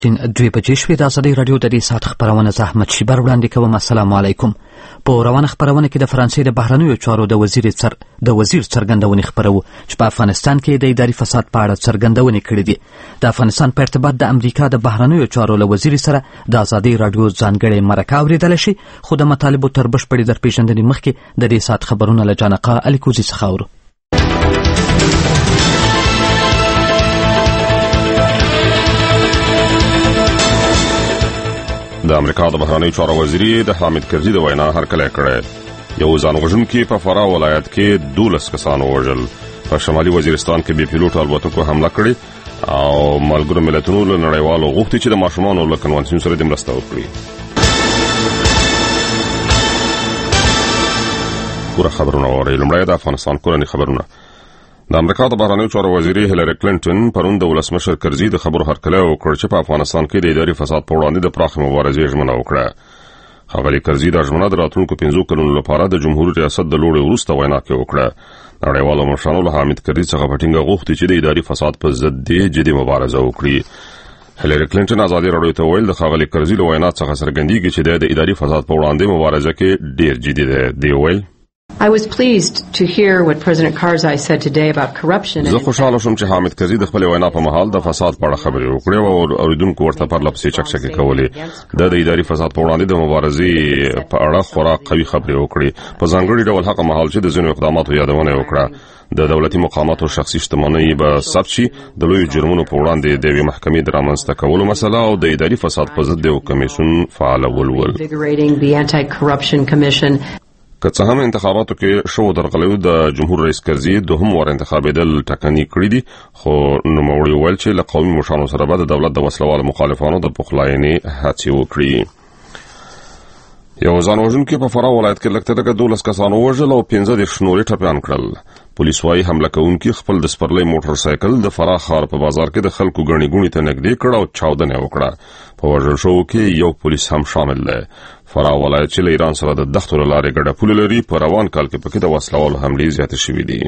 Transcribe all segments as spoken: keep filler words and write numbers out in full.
دوی بجې شوې د ازادۍ راډیو د دې ساعت خپرونه زه احمد شیبر وړاندې کوم. السلام علیکم. په روانه خپرونه کې د فرانسې د بهرنیو چارو د وزیر سر د وزیر څرګندونې خپرو چې په افغانستان کې د اداري فساد په اړه څرګندونې کړې دي. د افغانستان په ارتباط د امریکا د بهرنیو چارو له وزیر سره د ازادۍ راډیو ځانګړې مرکه اورېدلی شي، خو د مطالبو تر بشپړې درپېژندنې مخکې د دې ساعت خبرونه له جانقه الیکوزي څخه اورو. د امریکا د بهرنیو چارو وزیر د حامد کرزي د وینا هرکلی کړی. یو ځانوژونکي په فراه ولایت کې دولس کسان ووژل. په شمالي وزیرستان کې بې پیلوټ الوتکو حمله کړې او ملګرو ملتونو له نړیوالو غوښتي چې د ماشومانو له کنوانسیون سره د مرسته وکړي. پوره خبرونه واورئ. لومړی د افغانستان کورني خبرونه. د امریکا د بهرنیو چارو وزیر هیلری کلینټن پرون د ولسمشر کرزي د خبرو هرکلی وکړ چې په افغانستان کې د اداري فساد په وړاندې د پراخې مبارزې ژمنه وکړه. ښاغلي کرزي دا ژمنه د راتلونکو پنځو کلونو لپاره د جمهوري ریاست د لوړې وروسته وینا کې وکړه. نړیوالو مشرانو له حامد کرزي څخه په ټینګه غوښتي چې د اداري فساد په ضد دې جدي مبارزه وکړي. هیلری کلینټن ازادي راډیو ته ویل د ښاغلي کرزي له وینا څخه څرګندېږي چې د اداري فساد په وړاندې مبارزه کې ډېر جدي دی. دی ویل I was pleased to hear what President Karzai said today about corruption. زه خوشاله شوم چې حامد کرزي د خپل وینا په مهال د فساد په اړه خبرې وکړې او اوریدونکو ورته پرلپسې چکچکې کولې. د اداري فساد په وړاندې د مبارزې په اړه خورا قوي خبرې وکړې. په ځانګړي ډول هغه مهال چې د ځینو اقداماتو یادونه وکړه. د دولتي مقاماتو شخصي شتمنۍ به ثبت شي، د لویو جرمونو په وړاندې د یوې محکمې د رامنځته کولو مسله او د اداري فساد په ضد یو کمیسیون فعالول ول. که څه هم انتخاباتو کې شو درغلیو د جمهور رئیس کرزي دوهم وار انتخابېدل ټاکنې کړي دي، خو نوموړي وویل چې له قومي مشرانو سره به د دولت د وسلوالو مخالفانو د پخلاینې هڅې وکړي. یو ځانوژونکي په فراه ولایت کې لږ تر لږه دولس کسان ووژل او پنځه دېرش نور یې ټپیان کړل. پولیس وايي حمله کوونکي خپل د سپرلۍ موټر سایکل د فراه ښار په بازار کې د خلکو ګڼې ګوڼې ته نږدې کړ او چاودنه یې وکړه. په وژل شوو کې یو پولیس هم شامل دی. فراه ولایت چې له ایران سره د دښتو له لارې ګډه پوله لري، په روان کال کې پکې د وسلوالو حملې زیاتې شوې دي.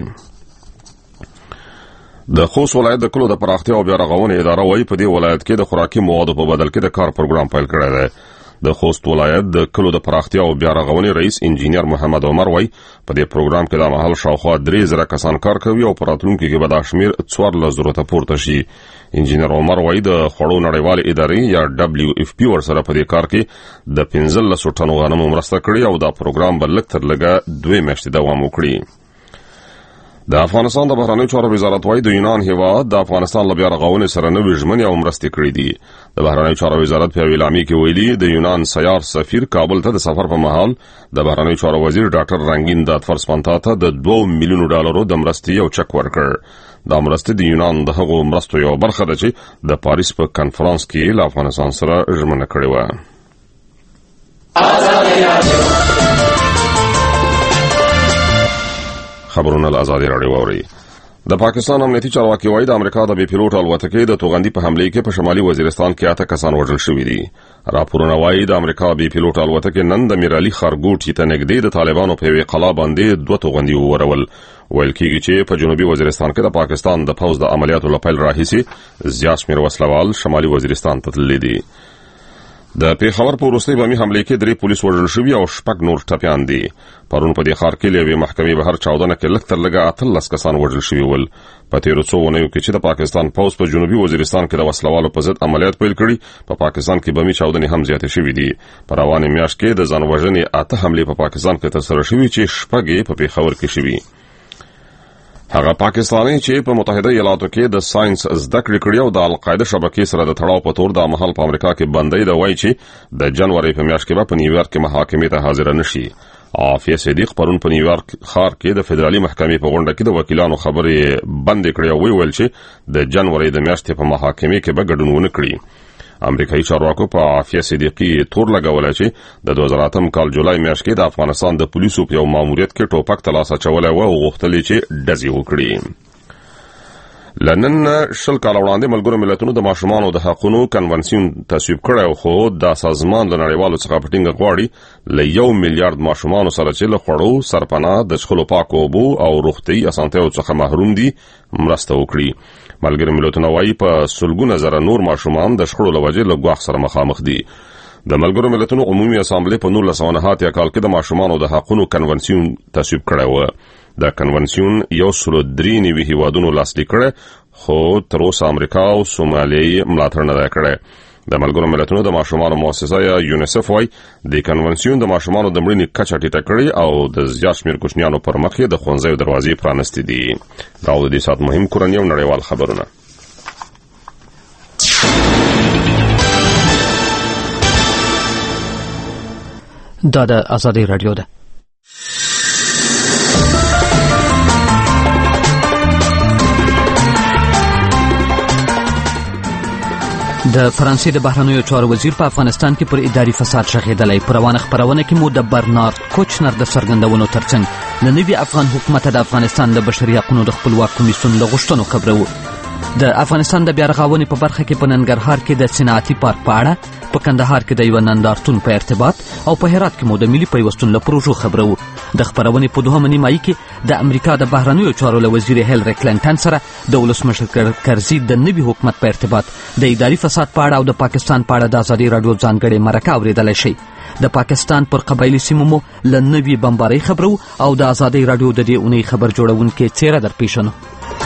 د خوست ولایت د کلو د پراختیا او بیا رغونې اداره وايي په دې ولایت کې د خوراکي موادو په بدل کې د کار پروګرام پیل کړی دی. د خوست ولایت د کلو د پراختیا او بیا رغونې رئیس انجینیر محمد عمر وايي په دې پروګرام کې د مهال شاوخوا درې زره کسان کار کوي او په راتلونکي کې به دا شمېر څوارلس زرو ته پورته شي. انجینیر عمر وايي د خوړو نړیوالې ادارې یا دبليو اف پی ورسره په دې کار کې د پنځلسو ټنو غنمو مرسته کړې او دا پروګرام به لږ تر لږه دوې میاشتې دوام وکړي. د افغانستان د بهرنیو چارو وزارت وايي د یونان هیواد د افغانستان له بیا رغونې سره نوې ژمنې او مرستې کړې دي. د بهرنیو چارو وزارت په یوې اعلامیه کې ویلي د یونان سیار سفیر کابل ته د سفر په مهال د بهرنیو چارو وزیر ډاکټر رنگین دادفرسپانتا ته د دوه میلیونو ډالرو د مرستې یو چک ورکړ. دا مرستې د یونان د هغو مرستو یو برخه ده چې د پاریس په کنفرانس کې له افغانستان سره ژمنه کړې وه. خبرونه له ازادي راډیو واورئ. د پاکستان امنیتي چارواکي وايي د امریکا د بې پیلوټ الوتکې د توغندي په حملې کې په شمالي وزیرستان کې اته کسان وژل شوي دي. راپورونه وايي د امریکا بې پیلوټ الوتکې نن د میرعلي خارګوټي ته نږدې د طالبانو په یوې قلا باندې دوه توغندي وورول. ویل کېږي چې په جنوبي وزیرستان کې د پاکستان د پوځ د عملیاتو له پیل راهیسې زیات شمېر وسلوال شمالي وزیرستان ته تللي دي. د پیښور په وروستۍ بمي حملې کې درې پولیس وژل شوي او شپږ نور ټپیان دي. پرون په دې ښار کې له یوې محکمې بهر چاودنه کې لږ تر لږه اتلس کسان وژل شوي ول. په تېرو څو اونیو کې چې د پاکستان پوځ په جنوبي وزیرستان کې د وسلوالو په ضد عملیات پیل کړي، په پاکستان کې بمي چاودنې هم زیاتې شوي دي. په روانې میاشت کې د ځان وژنې اته حملې په پاکستان کې ترسره شوي چې شپږ یې په پیښور کې شوي. هغه پاکستاني چې په متحده ایالاتو کې د ساينس زده کړې کړې او د القاعده شبکې سره د تړاو په تور د مهال په امریکا کې بندي د وایي چې د جنوري په میاشت کې په نیویارک کې محاکمې ته حاضر نشي. عافیه صدیق پرون په نیویارک ښار کې د فدرالي محکمې په غونډه کې د وکیلانو خبرې بند کړې او ویل چې د جنوري د میاشتې په محاکمې کې به ګډون ونه کړي. امریکایي چارواکو په عافیه صدیقي تور لګولای چې د دوه زره اتم کال جولای میاشت کې د افغانستان د پولیسو په یو ماموریت کې ټوپک ترلاسه اچولی و او غوښتل چې ډزې وکړي. لنن شل کال وړاندې ملګرو ملتونو د ماشومانو د حقوقو کنونسیون تصویب کړی خو دا سازمان له نړیوالو څخه په ټینګه غواړي له یو میلیارډ ماشومانو سره چې له خوړو، سرپناه، د څښلو پاکو اوبو او روغتیايي اسانتیاوو څخه محروم دي مرسته وکړي. ملګری ملتونه وايي په سلګونه زره نور ماشومان د شخړو لوجې له ګواښ سره مخامخ دي. د ملګرو ملتونو عمومي اسامبلې په نولس سوه نه اتیا کال کې د ماشومانو د حقوقو کنونسیون تصویب کړی و. د کنونسیون یو سل درې نوي هیوادونو لاسلیک کړی خو تر اوسه امریکا او سومالیا ملاتړ نه کړی. د ملګرو ملتونو د ماشومانو مؤسسه یا یونیسف وايي د کنونسیون د ماشومانو د مړینې کچه ټیټه کړې او د زیات شمېر کوچنیانو پر مخ یې د ښوونځیو دروازې پرانستې دي. دا د دې سات مهم کورني او نړیوال خبرونه. دا د آزادۍ رادیو ده. د فرانسې د بهرنیو چارو وزیر په افغانستان کې پر اداري فساد شغېدلی. په روانه خپرونه کې مو د برنارد کوچنر د څرګندونو ترڅنګ د نوي افغان حکومت د افغانستان د بشري حقوقو د خپلواک کمیسیون له غوښتنو خبرو. د افغانستان د بیارغونې په برخه کې په ننګرهار کې د صنعتي پارک په اړه، په کندهار کې د یو نندارتون په ارتباط او په هرات کې مو د ملي پیوستون له پروژو خبرو. د خپرونې په دوهمه نیمایي کې د امریکا د بهرنیو چارو له وزیر هیلری کلینټن سره د ولسمشر کرزي د نوي حکومت په ارتباط د اداري فساد په اړه او د پاکستان په اړه د آزادۍ رادیو ځانګړې مرکه اورېدلی شئ. د پاکستان پر قبایلي سیمو مو له نوي بمبارۍ خبرو او د آزادۍ رادیو د دې اونۍ خبر جوړونکې څیره در پیژنو.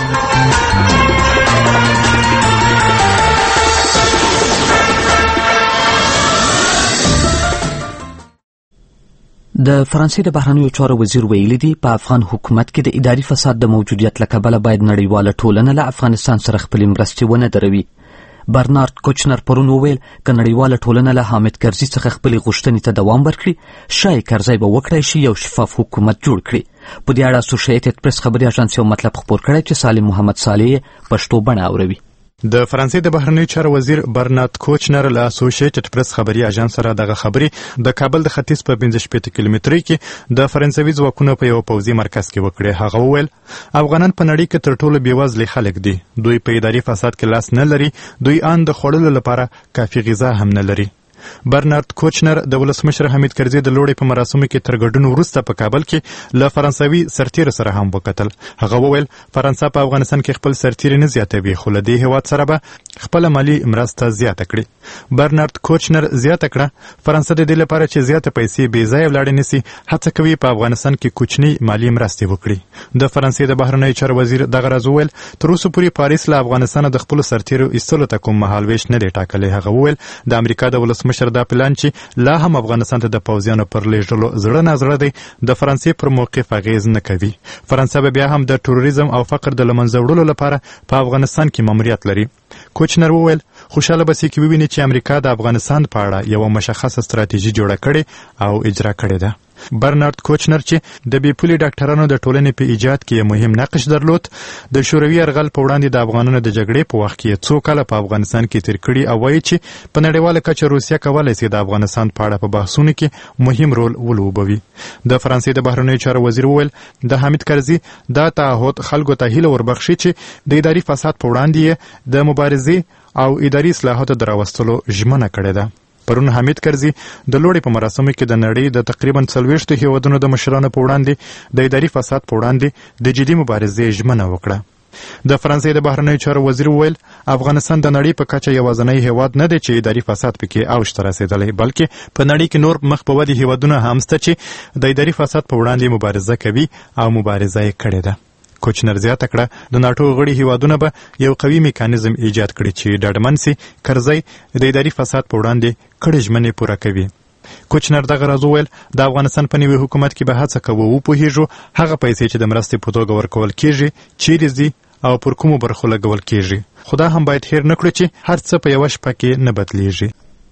د فرانسې د بهرنیو چارو وزیر ویلي دي په افغان حکومت کې د اداري فساد د موجودیت له کبله باید نړیواله ټولنه له افغانستان سره خپلې مرستې ونه دروي. برنارد کوچنر پرون وویل که نړیواله ټولنه له حامد کرزي څخه خپلې غوښتنې ته دوام ورکړي، شاید کرزی به وکړی شي یو شفاف حکومت جوړ کړي. په دې اړه اسوشیټډ پریس خبري اژانس یو مطلب خپور کړی چې سالم محمد صالح پښتو بڼه اوروي. د فرانسې د بهرنیو چارو وزیر برنارد کوچنر له اسوسییټډ پریس خبري اژانس سره دغه خبري د کابل د ختیځ په پنځه شپېته کیلومترۍ کې د فرانسوي ځواکونو په یو پوځي مرکز کې وکړي. هغه وویل افغانان په نړۍ کې تر ټولو بېوزلي خلک دي. دوی په اداري فساد کې لاس نه لري. دوی ان د خوړلو لپاره کافي غذا هم نه لري. برنارد کوچنر د ولسمشر حمید کرزي د لوړې په مراسمو کې تر ګډون وروسته په کابل کې له فرانسوي سرتیر سره هم وکتل. هغه وویل فرانسه په افغانستان کې خپل سرتیر نه زیاتوي، خو له دې هیواد سره به خپل مالی مرسته زیاته کړي. برنارد کوچنر زیاته کړه فرانسه د دې لپاره چې زیاته پیسې بې ځایه ولاړې نسی هڅه کوي په افغانستان کې کوچنی مالی مرستې وکړي. د فرانسې د بهرنیو چارو وزیر دغه راز وویل تر اوسه پورې پاریس له افغانستان د خپل سرتیرو ایستلو ته کوم مهالویش نه دی ټاکلی. هغه وویل د امریکا د ولسمشر دا پلان چې لا هم افغانستان ته د پوځیانو پر لیږدولو زړه نازړه دی د فرانسې پر موقف اغیز نه کوي. فرانسه به بیا هم د تروریزم او فقر د له منځه وړلو لپاره په افغانستان کې ماموریت لري. کوچنر وویل خوشاله به سي کې وویني چې امریکا د افغانستان په اړه یوه مشخصه ستراتیژي جوړه کړې او اجرا کړې ده. برنارد کوچنر چې د بې پولي ډاکټرانو د ټولنې په ایجاد کې یو مهم نقش درلود، د شوروي یرغل په وړاندې د افغانانو د جګړې په وخت کې څو کاله په افغانستان کې تیر کړي او وایي چې په نړیواله کچه روسیه کولی شي د افغانستان په اړه په بحثونو کې مهم رول ولوبوي. د فرانسې د بهرنیو چارو وزیر وویل د حامد کرزي دا تعهد خلکو ته هیله وربخښي چې د اداري فساد په وړاندې د مبارزې او اداري اصلاحاتو د راوستلو ژمنه کړې ده. پرون حمید کرزي د لوړې په مراسمو کې د نړۍ د تقریبا څلوېښتو هیوادونو د مشرانو په وړاندې د اداري فساد په وړاندې د جدي مبارزې ژمنه وکړه. د فرانسې د بهرنیو چارو وزیر وویل افغانستان د نړۍ په کچه یوازینی هیواد نه دی چې اداري فساد پکې اوج ته رسېدلی، بلکې په نړۍ کې نور مخ په ودې هیوادونه هم شته چې د اداري فساد په وړاندې مبارزه کوي او مبارزه یې کړې ده. کوچنر زیاته کړه د ناټو غړي هیوادونه به یو قوي میکانیزم ایجاد کړي چې ډاډمن سي کرزی د اداري فساد په وړاندې کړې ژمنې پوره کوي. کوچنر دغه راز وویل د افغانستان په نوي حکومت کې به هڅه کوو وپوهیږو هغه پیسې چې د مرستې په توګه ورکول کیږي چیرې ځي او پر کومو برخو لګول کیږي. خو دا هم باید هیر نه کړو چې هر څه په یوه شپه کې نه بدلیږي.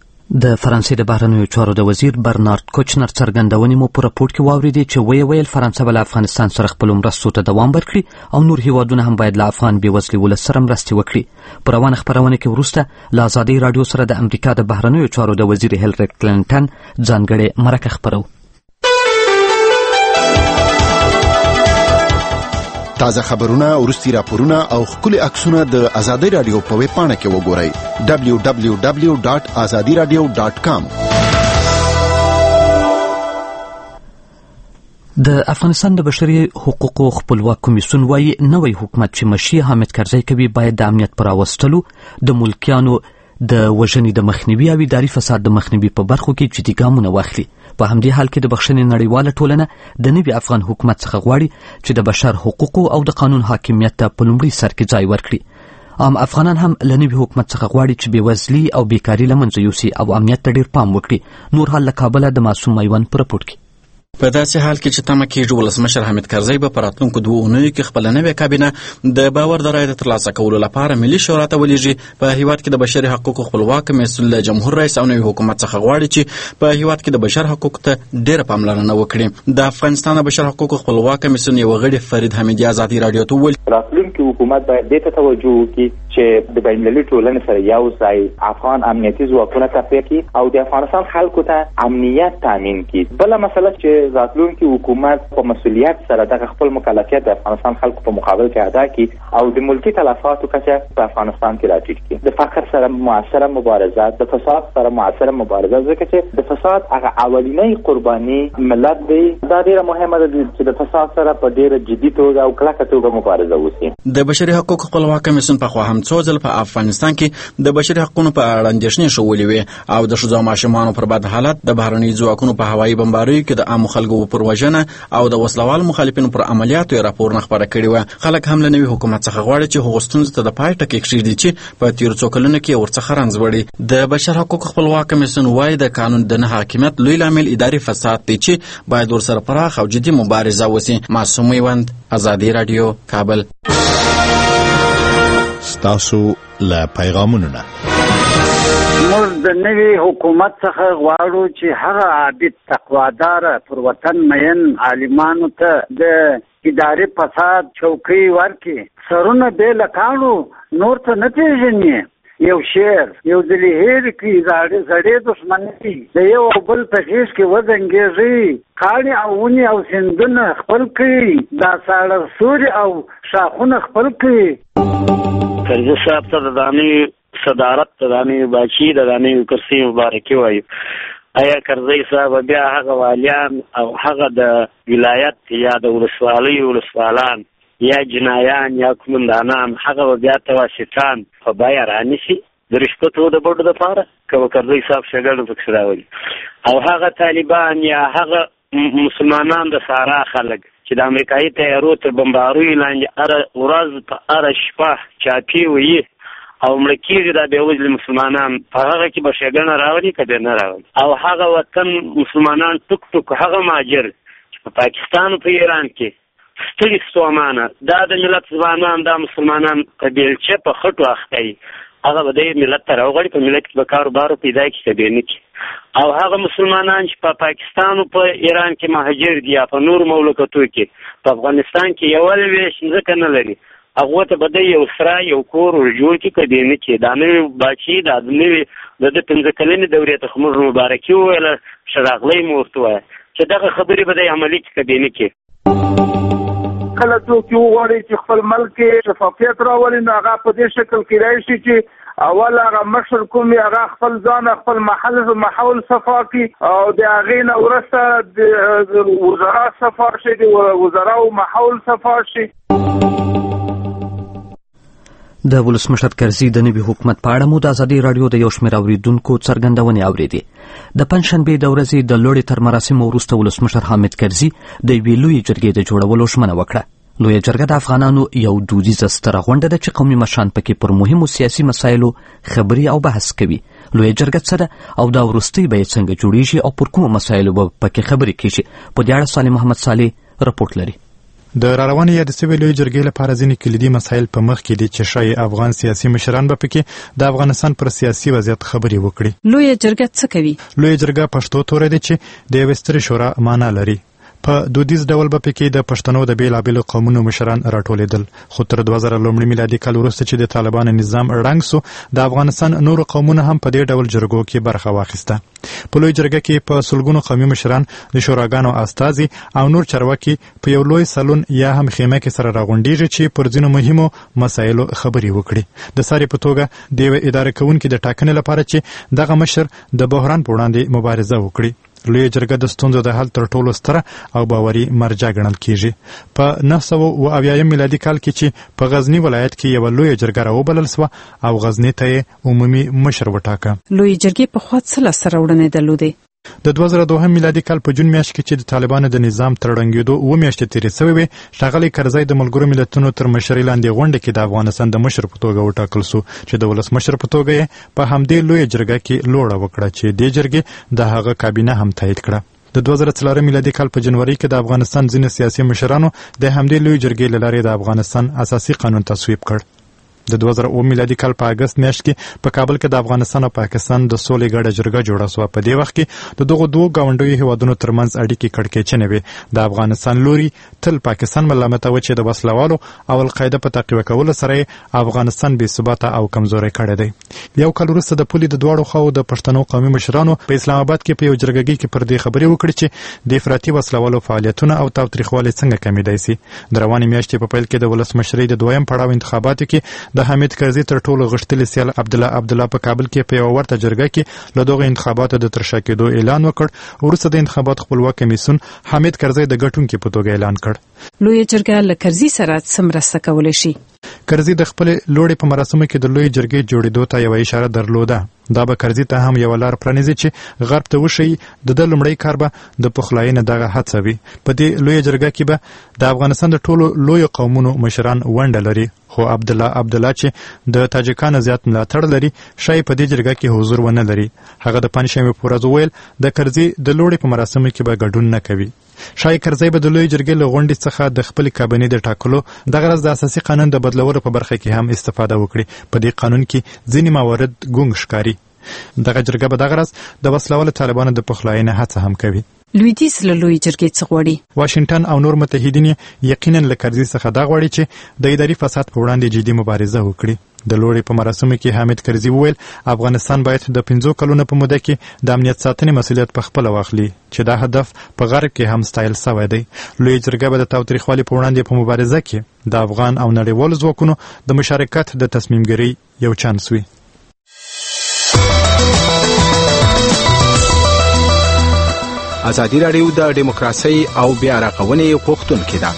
د فرانسې د بهرنیو چارو د وزیر برنارد کوچنر څرګندونې مو په راپورټ کې واورېدې چې ویې ویل فرانسه به له افغانستان سره خپلو مرستو ته دوام ورکړي او نور هیوادونه هم باید له افغان بېوزلي ولس سره مرستې وکړي. په روانه خپرونه کې وروسته له ازادۍ راډیو سره د امریکا د بهرنیو چارو د وزیر هیلری کلینټن ځانګړې مرکه خپرو. تازه خبرونه، وروستي راپورونه او ښکلي عکسونه د ازادۍ راډیو په ویب پاڼه کې وګورئ دبلیو دبلیو دبلیو ډاټ ازادي راډیو ډاټ کام. د افغانستان د بشري حقوقو خپلواک کمیسیون وايي نوی حکومت چې مشي حامد کرزی کوي باید د امنیت پر راوستلو د ملکیانو د وژنې د مخنیوي او اداري فساد د مخنیوي په برخو کې جدي ګامونه واخلي. په همدې حال کې د بخښنې نړیواله ټولنه د نوي افغان حکومت څخه غواړي چې د بشر حقوقو او د قانون حاکمیت ته په لومړي سر کې ځای ورکړي. عام افغانان هم له نوي حکومت څخه غواړي چې بېوزلي او بیکاري له منځه یوسي او امنیت ته ډېر پام وکړي. نور حال له کابله د معصوم میوند په رپورټ کې. په داسې حال کې چې تمه کېږي ولسمشر حامد کرزی به په راتلونکو دوو اونیو کې خپله نوې کابینه د باور د رایې د ترلاسه کولو لپاره ملي شورا ته ولېږي. په هېواد کې د بشري حقوقو خپلواک کمیسیون له جمهور رئیس او نوي حکومت څخه غواړي چې په هېواد کې د بشر حقوقو ته ډېره پاملرنه وکړي. د افغانستان د بشر حقوقو خپلواک کمیسیون یو غړي فرید حمیدي ازادي راډیو ته وویل راتلونکي حکومت باید دې ته توجه وکړي چې د بین‌المللي ټولنې سره یو ځای افغان امنیتي ځواکونه تقویه کړي او د افغانستان خلکو ته امنیت تامین کړي. بله مسله چې راتلونکي حکومت په مسؤلیت سره د خپل مکلفیت د افغانستان خلکو په مقابل کې ادا کړي او د ملکی تلفاتو کچه په افغانستان کې راټیټ کړي. د فقر سره موثره مبارزه، د فساد سره موثره مبارزه، ځکه چې د فساد هغه اولینی قرباني ملت دی. دا ډیره مهمه ده چې د فساد سره په ډیره جدي توګه او کلکه توګه مبارزه وشي. د بشري حقوقو خپلواک کمیسیون په خوا هم څو ځل په افغانستان کې د بشري حقوقو په اړه اندېښنې شولې وې او د ښځو او ماشومانو پر بد حالت، د بهرنیو ځواکونو په هوایي بمباریو کې د عامو خلکو پر وژنه او د وسلوال مخالفینو پر عملیاتو یې راپورونه خپاره کړي وه. خلک هم له نوي حکومت څخه غواړي چې هغو ستونزو ته د پای ټکی کښېږدي چې په تېرو څو کلونو کې ورڅخه رنځ وړي. د بشر حقوقو خپلواک کمیسیون وایي د قانون د نه حاکمیت لوی لامل اداري فساد دی چې باید ورسره پراخ او جدي مبارزه وسي. معصوم میوند، ازادي راډیو، کابل. ستاسو له پیغامونو نه موږ د نوي حکومت څخه غواړو چې هغه عابد تقواداره پر وطن مین عالمانو ته د اداري فساد چوکۍ ورکړي. سرونه بې له کاڼو نور ته نه پېژني. یو شعر یو ځلې هېر کړي زړې دښمنۍ د یو او بل په غېږ کې وزنګېږي. کاڼي او ونې او سیندونه خپل کړي، دا ساړه سوري او شاخونه خپل کړي. کرزي صاحب ته د دانې صدارت ته دانې باچي د دانې کرسي مبارکي وایو. آیا کرزي صاحب بیا هغه والیان او هغه د ولایت یا د ولسوالۍ ولسوالان یا جنایان یا کومندانان هغه بیا تواسطان په بیه رانیسي د رشوتو د بډو دپاره که به کرزي صاحب شګړو پکښې راولي او هغه طالبان یا هغه مسلمانان د سارا خلک چې د امریکایي تیارو تر بمباریو لاندې هره ورځ په هره شپه چاپي وي او مړه کېږي دا بېوزلي مسلمانان په هغه کې به ښېګڼه راولي که بیا نه راولي او هغه وطن مسلمانان ټوک ټوک هغه مهاجر چې په پاکستان او په ایران کې ستړي ستومانه دا د ملت ځوانان دا مسلمانان په بیلچه په خټو اخته وي هغه به دی ملت ته راوغړي په ملت کې به کاروبارو پیدا کړي که بیا نه کړي او هغه مسلمانان چې په پاکستان او په ایران کې مهاجر دي یا په نورو مملکتو کې په افغانستان کې یوه ویش ځکه نه لري هغو ته به دی یو سره یو کور ورجوړ کړي که بیا نه کړي. دا نوې باچي دا نوې د ده پنځه کلنې دورې ته خو موږ مبارکي وویله ښه راغلی مو ورته ووایه چې دغه خبرې به دی عملي کړي که بیا نه کړي. کله څوک وغواړي چې خپل ملک کې شفافیت راولي نو هغه په دې شکل کېدای شي چې اول هغه مشر کوم هغه خپل ځان خپل محل محول صفا کړي او د هغې نه وروسته د وزرا صفا شي د وزراو محول صفا شي. د ولسمشر کرزي د نوي حکومت په اړه مو د ازادي راډیو د یو شمېر اورېدونکو څرګندونې اورېدې. د پنجشنبې د ورځې د لوړې تر مراسمو وروسته ولسمشر حامد کرزي د یوې لویې جرګې د جوړولو ژمنه وکړه. لویه جرګه د افغانانو یو دودیزه ستره غونډه ده چې قومي مشران پکې پر مهمو سیاسي مسایلو خبرې او بحث کوي. لویه جرګه څه ده او دا وروستۍ به یې څنګه جوړیږي او پر کومو مسایلو به پکې خبرې کیږي؟ په دې اړه صالح محمد صالح رپورټ لري. د راروانې یادې سوې لویې جرګې لپاره ځینې کلیدي مسایل په مخ کې دي چې ښایي افغان سیاسي مشران به پکې د افغانستان پر سیاسي وضعیت خبرې وکړي. لویه جرګه څه کوي؟ لویه جرګه پښتو توری دی چې د یوې سترې شورا معنا لري. په دودیز ډول به پکې د پښتنو د بیلابیلو قومونو مشران راټولېدل، خو تر دوه زره لومړي میلادي کال وروسته چې د طالبانو نظام ړنګ سو د افغانستان نورو قومونو هم په دې ډول جرګو کې برخه واخیسته. په لوی جرګه کې په سلګونو قومي مشران، د شوراګانو استازي او نور چارواکي په یو لوی سالون یا هم خیمه کې سره راغونډېږي چې پر ځینو مهمو مسایلو خبرې وکړي. د ساري په توګه د یوې ادارې کوونکي د ټاکنې لپاره چې دغه مشر د بحران په وړاندې مبارزه وکړي. لوی جرګه د ستونزو د حل تر ټولو ستره او باوري مرجع ګڼل کیږي. په نهه سوه اوه اویایم میلادي کال کې چې په غزنی ولایت کې یو لوی جرګه راوبلل سوه او غزنی ته عمومي مشر وټاکه. لوی جرګې په خوا څه لاسته راوړنې درلودې؟ د دوه زره دوهم میلادي کال په جون میاشت کې چې د طالبانو د نظام تر ړنګېدو اوه میاشتې تېرې سوې وې، ښاغلی کرزی د ملګرو ملتونو تر مشرۍ لاندې غونډه کې د افغانستان د مشر په توګه وټاکل سو چې د ولسمشر په توګه یې په همدې لویه جرګه کې لوړه وکړه چې دې جرګې د هغه کابینه هم تایید کړه. د دوه زره څلورم میلادي کال په جنوري کې د افغانستان ځینې سیاسي مشرانو د همدې لویې جرګې له لارې د افغانستان اساسي قانون تصویب کړ. د دوه زره اوه میلادي کال په اګست میاشت کې په کابل کې د افغانستان او پاکستان د سولې ګډه جرګه جوړه سوه. په دې وخت کې د دغو دوو ګاونډیو هیوادونو ترمنځ اړیکې کړکېچنې وې. د افغانستان لوري تل پاکستان ملامتوه چې د وسلوالو او القاعده په تعقیب کولو سره افغانستان بې ثباته او کمزوری کړی دی. یو کال وروسته د پولې د دواړو خواو د پښتنو قومي مشرانو په اسلام آباد کې په یو جرګه کې پر دې خبرې وکړې چې د افراطي وسلوالو فعالیتونه او تاوتریخوالی څنګه کمیدای سي. د روانې میاشتې په پیل کې د ولسمشرۍ د دویم پړاو انتخاباتو کې د حامد کرزي تر ټولو غښتلي سیال عبدالله عبدالله په کابل کې په یوه ورته جرګه کې له دغو انتخاباتو د ترشا کېدو اعلان وکړ. وروسته د انتخابات خپلواک کمیسیون حامد کرزي د ګټونکي په توګه اعلان کړ. لویه جرګه له کرزي سره څه مرسته کولی شي؟ کرزي د خپلې لوړې په مراسمو کې د لویې جرګې جوړېدو ته یوه اشاره درلوده. دا به کرزي ته هم یوه لار پرانیزي چې غرب ته وښیي د ده لومړی کار به د پخلاینې دغه هڅه وي. په دې لویه جرګه کې به د افغانستان د ټولو لویو قومونو مشران ونډه لري، خو عبدالله عبدالله چې د تاجکانو زیات ملاتړ لري شاید په دې جرګه کې حضور ونه لري. هغه د پنجشنبې په ورځ وویل د کرزي د لوړې په مراسمو کې به ګډون نه کوي. شاید کرزی به د لویې جرګې له غونډې څخه د خپلې کابینې د ټاکلو دغه ورځ د اساسي قانون د بدلولو په برخه کې هم استفاده وکړي. په دې قانون کې ځینې موارد ګونګ ښکاري. دغه جرګه به دغه ورځ د وسلوالو طالبانو د پخلاینې هڅه هم کوي. لویدیځ له لویې جرګې څه غواړي؟ واشنګټن او نور متحدین یقینا له کرزي څخه دا غواړي چې د اداري فساد په وړاندې جدي مبارزه وکړي. د لوړې په مراسمو کې حامد کرزي وویل افغانستان باید د پنځو کلونو په موده کې د امنیت ساتنې مسؤلیت په خپله واخلي چې دا هدف په غرب کې هم ستایل سوی دی. لویه جرګه به د تاوتریخوالي په وړاندې په مبارزه کې د افغان او نړیوالو ځواکونو د مشارکت د تصمیمګیرۍ یو چانس وي. ازادي راډیو د ډیموکراسي او بیا رغونې غوښتونکې ده.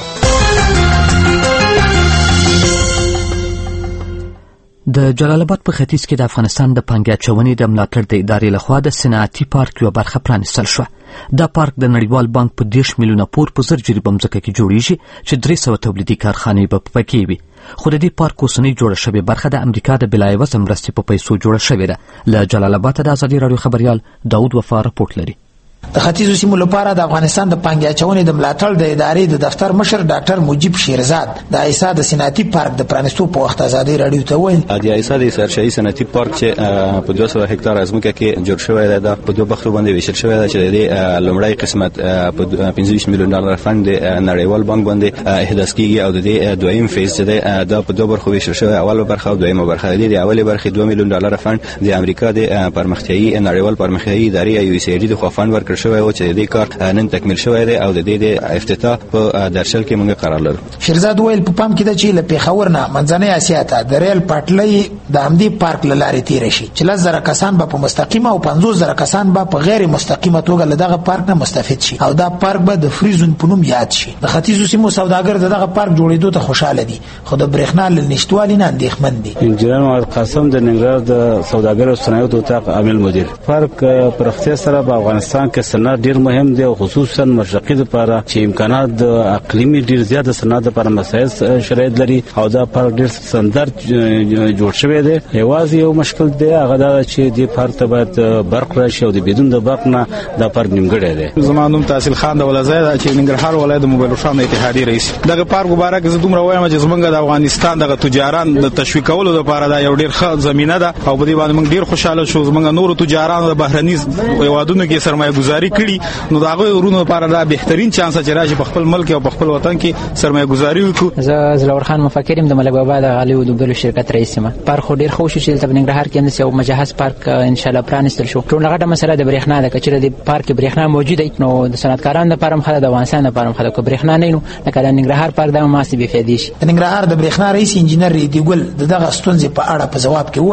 د جلال آباد په ختیځ کې د افغانستان د پانګې اچونې د ملاتړ د ادارې لخوا د صنعتي پارک یوه برخه پرانیستل شوه. دا پارک د نړیوال بانک په دېرش میلیونه پور په زر جریبه مځکه کې جوړیږي چې درې سوه تولیدي کارخانې به پکې وي. خو د دې پارک اوسنۍ جوړه شوې برخه د امریکا د بلایوزه مرستې په پیسو جوړه شوې ده. له جلال آباده د ازادي راډیو خبریال داود وفا رپورټ لري. د ختیځو سیمو لپاره د افغانستان د پانګې اچونې د ملاتړ د ادارې د دفتر مشر ډاکټر مجیب شیرزاد د ایسا د صنعتي پارک د پرانیستو په وخت ازادي راډیو ته وویل د ایسا د سرشاهي صنعتي پارک چې په دوه سوه هکتار ځمکه کې جوړ شوی دی دا په دوه برخو باندې ویشل شوی دی چې د لومړی قسمت په پنځه ویشت میلیون ډالر فند د نړیوال بانک باندې احداث کیږي او د دویم فیز چې دا په دوه برخو ویشل شوی. اوله برخه او دویمه برخه د اوله برخه دوه میلیون ډالر فند د امریکا د پرمختیایي نړیوال پرمختیایي ادارې یو سی ای ډي د خوا فند ورکړ شوی او چې د کار نن تکمیل شوی دی او د دې د افتتاح په درشل کې موږ قرار لرو. شیرزاد ویل په پام کې ده چې له پیښور نه منځنۍ اسیا ته د ریل پټلۍ د همدې پارک له لارې تیر شي چې لس زره کسان به په مستقیمه او پنځوس زره کسان به په غیر مستقیمه توګه له دغه پارک نه مستفید شي او دا پارک به د فری زون په نوم یاد شي. د ختیځو سیمو سوداګر دغه پارک جوړېدو ته خوشاله دي خو د برېښنا له نشتوالي نه اندېښمن دي. انجنیر محمد قاسم د ننګرهار د سوداګرو صنایعو اتاق عامل مدیر پارک پرختیا سره په افغانستان کې صنعت ډیر مهم دی او خصوصا مشرقي لپاره چې امکانات د اقلیمي ډیر زیات صنعت لپاره مسایل شرایط لري او دا پارک ډیر سندر جوړ شوی دی. یوازې یو مشکل دی هغه دا چې د پارک ته باید برق راشي او د بدون د برق نه دا پارک نیمګړی دی. زما نوم تحصیل خان د ولزای چې ننګرهار ولایت د موبایل فشان اتحادیې رئیس. دغه پارک مبارک زه دومره وایم چې زمونږ د افغانستان دغه تجاران د تشویقولو لپاره دا یو ډیر ښه زمينه ده او په دې باندې موږ ډیر خوشاله شو. زمونږ نور تجاران د بهرني هیوادونو کې سرمایه گذاري کړي نو داغه ورونو لپاره دا بهترین چانس چې راشي په خپل ملک او په خپل وطن کې سرمایه گذاري وکړو. زه زلور خان مفکریم د ملک بابا د غالي ودوبلو شرکت رئیس یم. پارک ډیر خو شو چې د ننګرهار کې نس یو مجهز پارک ان شاء الله پرانستل شو. ټول هغه مسله د برېښنا د کچره د پارک برېښنا موجوده نو د صنعتکارانو لپاره هم خاله د افغانستان لپاره هم خاله کو برېښنا نه نو لکه د ننګرهار پارک د ماسي به فائدې شي. د ننګرهار د برېښنا رئیس انجنیر ریدی ګل دغه ستونزې په اړه په جواب کې وویل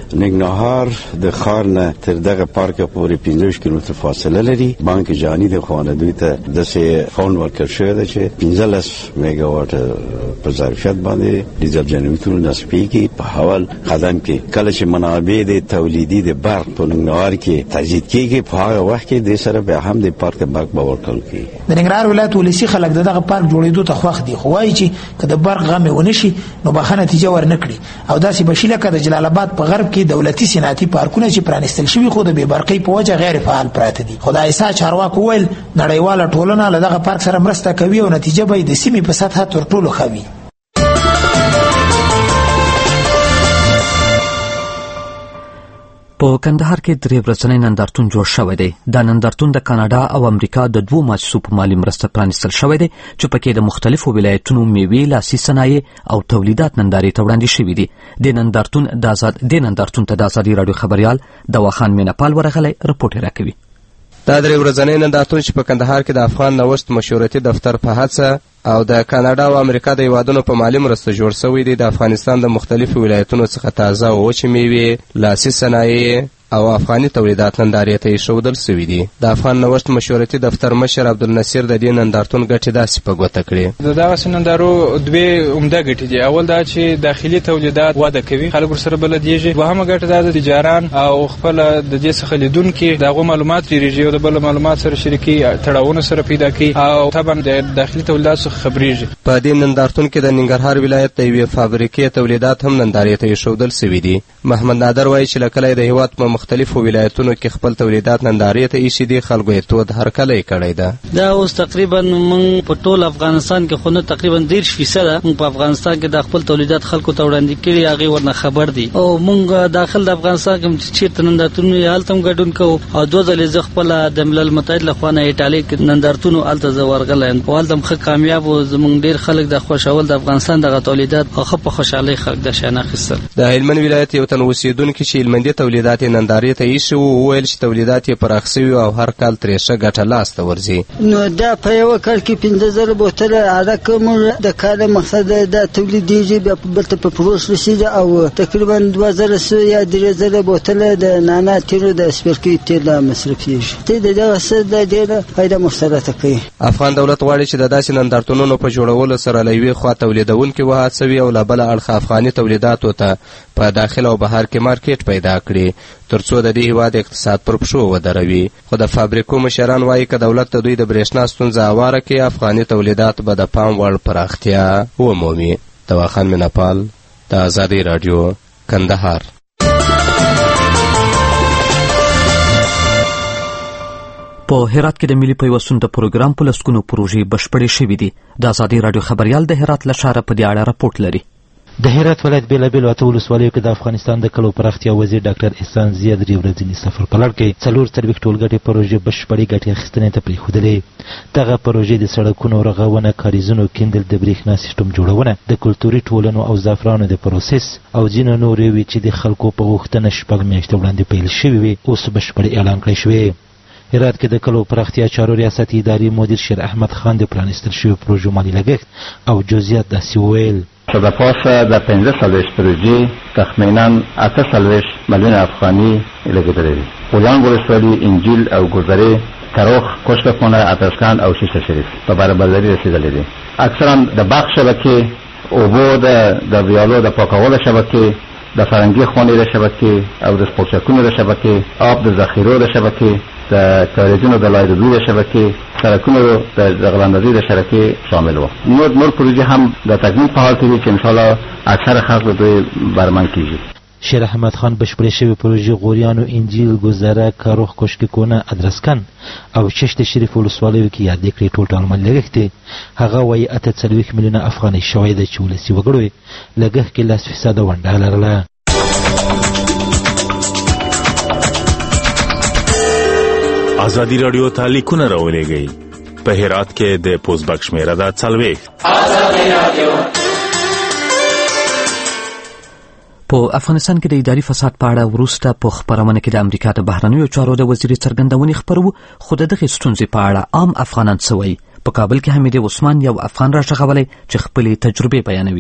ننګرهار د ښار نه تر دغه پارک پورې پنځه کیلومتره فاصله لري. بانک جهاني د خوانه دوی ته داسې فاند ورکړل شوی دی چې پنځلس میگا واټ په ظرفیت باندې ډیزل جنریټرونه نصب کړي په حوال قدم کې. کله چې منابع د تولیدي د برق په ننګرهار کې تجدید کېږي په هغه وخت کې د سره به هم د پارک برق به ورکړل کېږي. د ننګرهار ولایت ولسی خلک دغه پارک جوړېدو ته خوښ دي، خو وایي چې که د برق غم ونه شي نو به ښه نتیجه ورنکړي او داسې به شي لکه د جلال آباد په غرب کې دولتي صنعتي پارکونه چې پرانیستل شوي خو د بې برقۍ په وجه غیر فعال پراته دي. خو د ایسا چارواکو وویل نړیواله ټولنه له دغه پارک سره مرسته کوي او نتیجه به د سیمې په سطحه تر ټولو ښه وي. په کندهار کې درې ورځنی نندارتون جوړ شوی دی. دا نندارتون د کاناډا او امریکا د دوو مؤسسو په مالي مرسته پرانیستل شوی دی چې پکې د مختلفو ولایتونو میوې، لاسي صنایع او تولیدات نندارې ته وړاندې شوي دي. د نندارتون د آزاد د نندارتون ته د ازادي راډیو خبريال دواخان مینپال ورغلی رپورټ راکوي. دا درې ورځنی نندارتون چې په کندهار کې د افغان نوښت مشورتي دفتر په هڅه او د کاناډا او امریکا د هیوادونو په مالي مرسته جوړ شوی دی، د افغانستان د مختلفو ولایتونو څخه تازه او وچې میوې، لاسي صنایع او افغاني تولیدات نندارې ته ایښودل سوي دي. د افغان نوښت مشورتي دفتر مشر عبدالنصیر د دې نندارتون ګټې داسې په ګوته کړې. د دغسې نندارو دوې عمده ګټې دي. اول دا چې داخلي تولیدات وده کوي، خلک ورسره بلدېږي. دوهمه ګټه دا ده تجاران او خپله د دې څخه لیدونکي د هغو معلومات ډېرېږي او د بل معلومات سره شریکي، تړاوونه سره پیدا کوي او طبعا د داخلي تولیدات څخه خبرېږي. په دې نندارتون کې د ننګرهار ولایت د یوې فابریکې تولیدات هم نندارې ته ایښودل سوي دي. محمد نادر وایي چې له کله د هېواد په مختلفو ولایتونو کې خپل تولیدات نندارې ته ایښي دي، خلکو یې تود هرکلی کړی ده. دا اوس تقریبا موږ په ټول افغانستان کې خو نه تقریبا دېرش فیصده موږ په افغانستان کې د خپل تولیدات خلکو ته وړاندې کړي، هغې ورنه خبر دي او موږ داخل د افغانستان کې چې چېرته نندارتون وي هلته هم ګډون کوو او دوه ځلې زه خپله د ملل متحد له خوا نه ایټالۍ کې نندارتون هلته زه ورغلی یم او هلته هم ښه کامیاب و. زموږ ډېر خلک د خوښول د افغانستان دغه تولیدات او ښه په خوشحالۍ خلک د شیان اخیستل. د هلمند ولایت یو تن اوسېدونکي چې هلمندي تولیدات یې نندارې ته ایښي وو وویل چې تولیدات یې پراخ سوي او هر کال ترې ښه ګټه لاسته ورځي. نو دا په یوه کال کې پنځه زره بوتله عرق موږ د کار مقصد دا تولیدېږي، بیا بلته په فروش رسېږي او تقریبا دوه زره سوه یا درې زره بوتله د نعناع تیلو د سپرکي تیل مصرفېږي. ته د دغه څه د ډېره فایده مشترکه کوي. افغان دولت غواړي چې د داسې نندارتونونو په جوړولو سره له یوې خوا تولیدونکي وهڅوي او له بله اړخه افغاني تولیداتو ته په داخل او بهر کې مارکیټ پیدا کړي تر څو د دې هېواد اقتصاد پر پښو ودروي. خو د فابریکو مشران وایي که دولت د دوی د برېښنا ستونزه هواره کړي افغاني تولیدات به د پام وړ پراختیا ومومي. دواخان مینپال، د ازادي راډیو، کندهار. په هرات کې د ملي پیوستون د پروګرام په لسګونو پروژې بشپړې شوې دي. د ازادي راډیو خبريال د هرات له ښاره په دې اړه رپورټ لري. د هرات ولایت بېلابېلو اته ولسوالیو کې د افغانستان د کلو پراختیا وزیر ډاکټر احسان زیاد درې ورځني سفر په لړ کې څلور څلوېښت ټولګټې پروژې بشپړې ګټې اخیستنې ته پرېښودلې. دغه پروژې د سړکونو رغونه، کاریزونو کیندل، د برېښنا سیسټم جوړونه، د کلتوري ټولنو او زعفرانو د پروسس او ځینې نورې وې چې د خلکو په غوښتنه شپږ میاشتې وړاندې پیل شوې وې اوس بشپړې اعلان کړای شوې. هرات کې د کلو پراختیا چارو ریاستي ادارې مدیر شیر احمد خان د پرانیستل شویو پروژو مالي لګښت او جزئیات داسې وویل. په د پاسه د پنځه څلوېښت پروژې تخمینا اته څلوېښت میلیونه افغاني لګېدلې دي. غوریان ولسوالي، انجیل او ګذرې، کروخ، کوشکخونه، ادرسکان او شیشه شریف په برابرۍ رسېدلې دي. اکثرا د باغ شبکې، اوبو د ویالو د پاکولو شبکې، د فرنګي خونې د شبکې او د سپورتچکونو د شبکې، آب د ذخیرو د شبکې، د کاریزونو د لایروبي د شبکې، سړکونو د غلاندازۍ د شبکې شامل وو. نور نور پروژې هم د تکمیل په حال کې دي چې انشاءالله اکثره خلک به دوی برمن کېږي. شیر احمد خان بشپړې شوې پروژې غوریانو، انجیل، ګذره، کاروخ، کوشککونه، ادرسکن او چشت شریف ولسوالیو کې یادې کړې. ټوټال مالي لګښت هغه وایي اته څلوېښت میلیونه افغانۍ شوی دی چې ولسي وګړو یې لګښت کې لس فیصده ونډه لرله. ازادي راډیو ته لیکونه راولېږئ. په هرات کې د پوسټ شمېره ده څلوېښت. په افغانستان کې د اداري فساد په اړه وروسته په خپرونه کې د امریکا د بهرنیو چارو د وزیر څرګندونې خپرو، خو د دغې ستونزې په اړه عام افغانان څه وایي. په کابل کې حمید عثمان یو افغان راغلی چې خپلې تجربې بیانوي.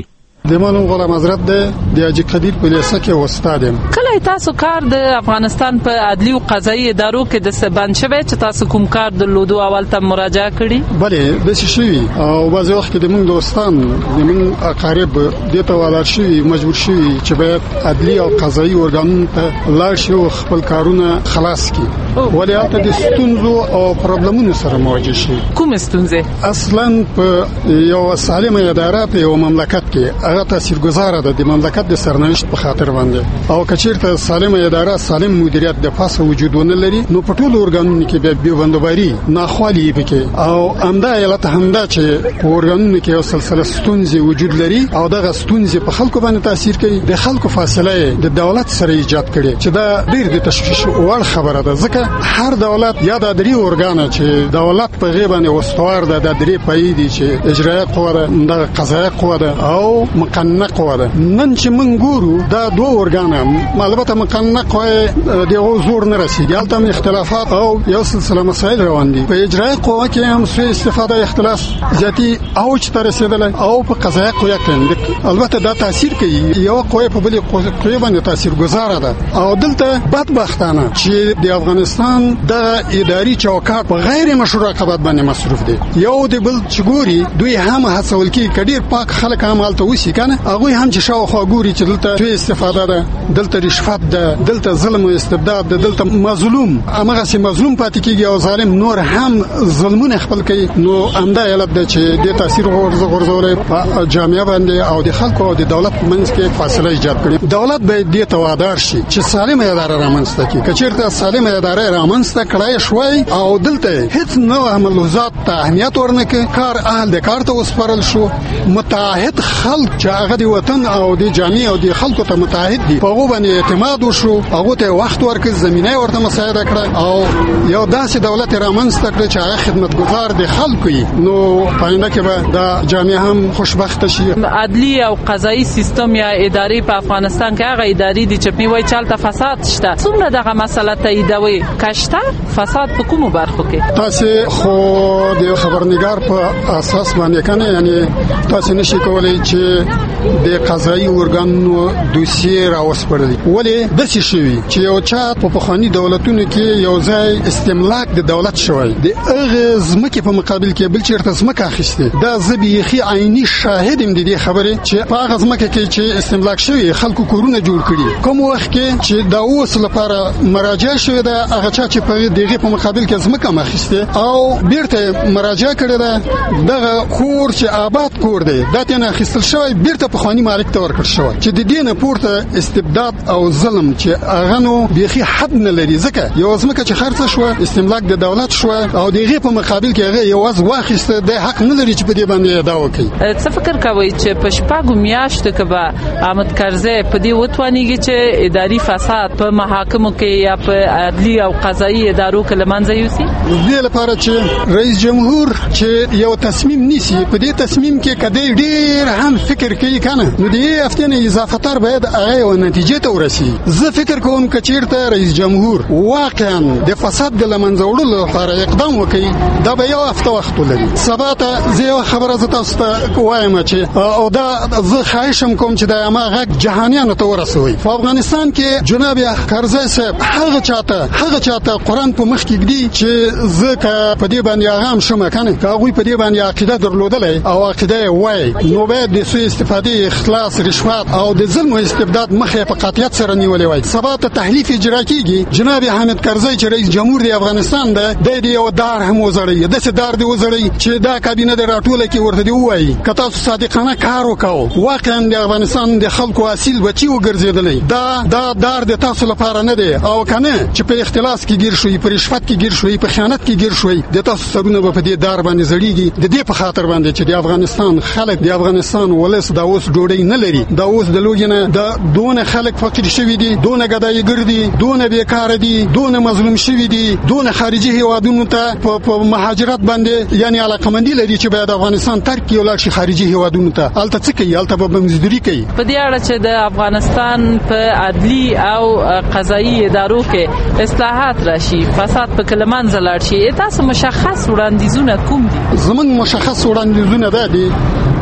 د معلوم غلام حضرت د حاجی قدیر په لیسه کې استاد یم. کله تاسو کار د افغانستان په عدلی او قضایي ادارو کې د سبان شوه چې تاسو کوم کار د لودو اول ته مراجعه کړی؟ بله د شي او بعض وخت کې د موږ دوستان د موږ اقارب د ته ولر شي مجبور شي چې باید عدلی او قضایي ارګان ته لاړ شي او خپل کارونه خلاص کړي. ولې هغه د ستونزو او پرابلمونو سره مواجه شي. کوم ستونزې؟ اصلا په یو سالمه اداره په یو مملکت کې هغه تاثیرګذار ده د مملکت د سرنوشت په خاطر باندې. او کچیرته سالمه اداره سالم مدیریت د پاسه وجودونه لري نو په ټولو ارګانونو کې به بندوباري ناخوالي پکې او همدا علت همدا چې په ارګانونو کې یو سلسله ستونزې وجود لري او دغه ستونزې په خلکو باندې تاثیر کوي. د خلکو فاصله د دولت سره ایجاد کړي چې دا ډیر د تشویش وړ خبره ده ځکه هر دولت یا د درې ارګان چې دولت په غیبه واستوار ده د درې پای دي چې اجرایه قوه ده د قضایه قوه ده او مقننه قوه ده. نن چې موږ ګورو دا دوه ارګان البته مقننه قوه دغه زور نه رسیدي البته اختلافات او یو سلسله مسایل روان دي. په اجرایه قوه کې هم څه استفاده اختلاف ذاتی او چې تر رسیدل او په قضایه قوه کې البته دا تاثیر کوي یو قوه په بلې قوه باندې تاثیر گزاره ده او دلته بدبختانه چې د افغانستان د اداري چوکاټ په غیر مشروع رقابت باندې مصروف دي. یو د بل چګوري دوی هم هڅول کی کډیر پاک خلک هم حالت وسی کنه هغه هم چې شاوخوا ګوري چې دلته څه استفاده ده دلته رشوت ده دلته ظلم او استبداد ده دلته مظلوم هغه سي مظلوم پاتې کیږي او ظالم نور هم ظلمونه خپل کوي. نو همدا علت ده چې د تاثیر غورځولې په جامعه باندې او د خلکو او د دولت منځ کې فاصله ایجاد کړي. دولت باید دې توادار شي چې سالمه اداره رامنځته کړي. کچیرته سالمه اداره رامنځته کړای شوی او دلته هیڅ نوې ملحوظات ته اهمیت ورنکړي کار اهل د کار ته وسپارل شو. متعهد خلک چې هغه د وطن او د جامعه او د خلکو ته متعهد دي په هغه باندې اعتماد وشو هغه ته وخت ورکړ زمينه ورته مساعده کړه او یو داسې دولت رامنځته کړ چې هغه خدمتګزار د خلکو وي. نو پاینده کې به دا جامعه هم خوشبخت شي. عدلی او قضایي سیستم یا اداري په افغانستان کې هغه اداري دي چې په وای چالت فساد شته. څومره دغه مسله تاییدوي کشته فساد په کومو برخو کې؟ تاسو خو د خبرنګار په اساس باندې کنه یعنی تاسو نشئ کولای چې د قضایي ارګانونو دوسیه راوسپړي. ولې د څه شوی چې یو چا په پخوانی دولتونو کې یو ځای استملاک د دولت شوی د هغه ځمکې په مقابل کې بل چیرته ځمکه اخیسته. دا زبېخي عیني شاهد هم د دې خبره چې په هغه ځمکه کې چې استملاک شوی خلکو کورونه جوړ کړي. کوم وخت کې چې دا اوس لپاره مراجعه شوی دا هغه چا چې په دغه په مقابل کې ځمکه مخسته او بیرته مراجعه کړي دا دغه کور چې آباد کور دی دا تنه اخیستل شوی بیرته په خواني مالک ته ورکړ شوی چې د دې نه پورته استبداد او ظلم چې هغه نو بيخي حد نه لري. ځکه یو ځمکه چې خرڅ شو استملاک د دولت شو او دغه په مقابل کې هغه یو واز واخیسته د حق نه لري چې په دې باندې ادا وکړي. څه فکر کوي چې په شپږو میاشتو کې به احمد کرزی په دې وتوانیږي چې اداري فساد په محاکمو کې یا په عدلی او قضایي ادارو کې لمنځه یوسي؟ دې لپاره چې رئیس جمهور چې یو تصمیم نیسي په دې تصمیم کې کدی ډیر هم فکر کوي کنه نو دې هفته نه اضافه تر باید هغه او نتیجه ته ورسي. زه فکر کوم چې چیرته رئیس جمهور واقعا د فساد د لمنځه وړلو لپاره اقدام وکړي دا به یو هفته وخت ولري. سبا ته زه خبره زه تاسو ته وایم چې او دا زه خواهشم کوم چې دا ما غږ جهانیانو ته ورسوي. په افغانستان کې جناب کرزی صاحب هغه چاته هغه چاته قرآن په مخ کې دی چې زکه په دې باندې هغه هم شمه کنه هغه په دې باندې عقیده درلودلې او عقیده وای نو به د سوء استفاده اخلاص رشوت او د ظلم او استبداد مخه په قاطعیت سره نیولې وای. سبا ته تحلیف اجرا کیږي. جناب حامد کرزی چې رئیس جمهور دی افغانستان ده د دې یو دار هم وزړی د څه دار دی وزړی چې دا کابینه د راټوله کې ورته دی وای کته صادقانه کار وکاو واقعا د افغانستان د خلکو اصیل بچي وګرځیدلې دا دا دار د تاسو لپاره نه دی او کنه چې په اختلاس کې گیر شوی په رشوت کې گیر شوی په خیانت کې گیر شوی د تاسو سرونه په دې دار باندې زړیږي. د دې په خاطر باندې چې د افغانستان خلک د افغانستان ولس دا اوس ډوډۍ نه لري دا اوس د لوګینه د دونه خلک فقیر شوی دي دونه غدای ګرځي دونه بیکار دي دونه مظلوم شوی دي دونه خارجي هیوادونو ته په مهاجرت باندې یعنی علاقمندي لري چې باید افغانستان ترک یو لاړ شي خارجي هیوادونو ته الته څه کوي الته به مزدوري کوي. په دې اړه چې د افغانستان په عدلی او قضایي ادارو کې اصلاحات راشي فساد په کلمان زلاړ شي تاسو مشخص وړاندیزونه کوم دي؟ زمون مشخص وړاندیزونه ده دي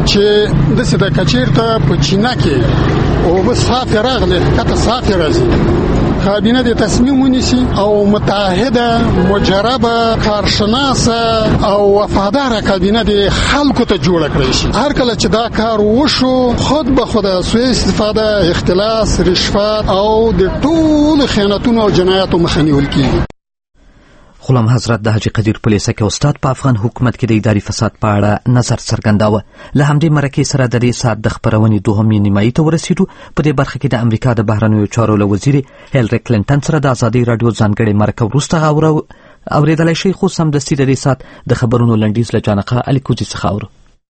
چې د سده کچیرته په چینه کې او به صاف راغله کته صاف راځي کابینه د تصمیم ونیسي او متحده مجربه کارشناسه او وفادار کابینه د خلکو ته جوړ کړی شي. هر کله چې دا کار وشو خود به خود سوء استفاده، اختلاس، رشوت او د ټول خیانتونو او جنایاتو مخه نیول کیږي. غلام حضرت د حاجي قدیر په لیسه کې استاد په افغان حکومت کې د اداري فساد په اړه نظر څرګنداوه. له همدې مرکې سره د دې ساعت د خپرونې دوهمې نیمایي ته ورسېدو. په دې برخه کې د امریکا د بهرنیو چارو له وزیر هیلری کلینټن سره د ازادي راډیو ځانګړې مرکه وروسته اورېدلی شئ، خو سمدستي د دې ساعت د خبرونو لنډیز له جانقه علي کوزي څخه اورو.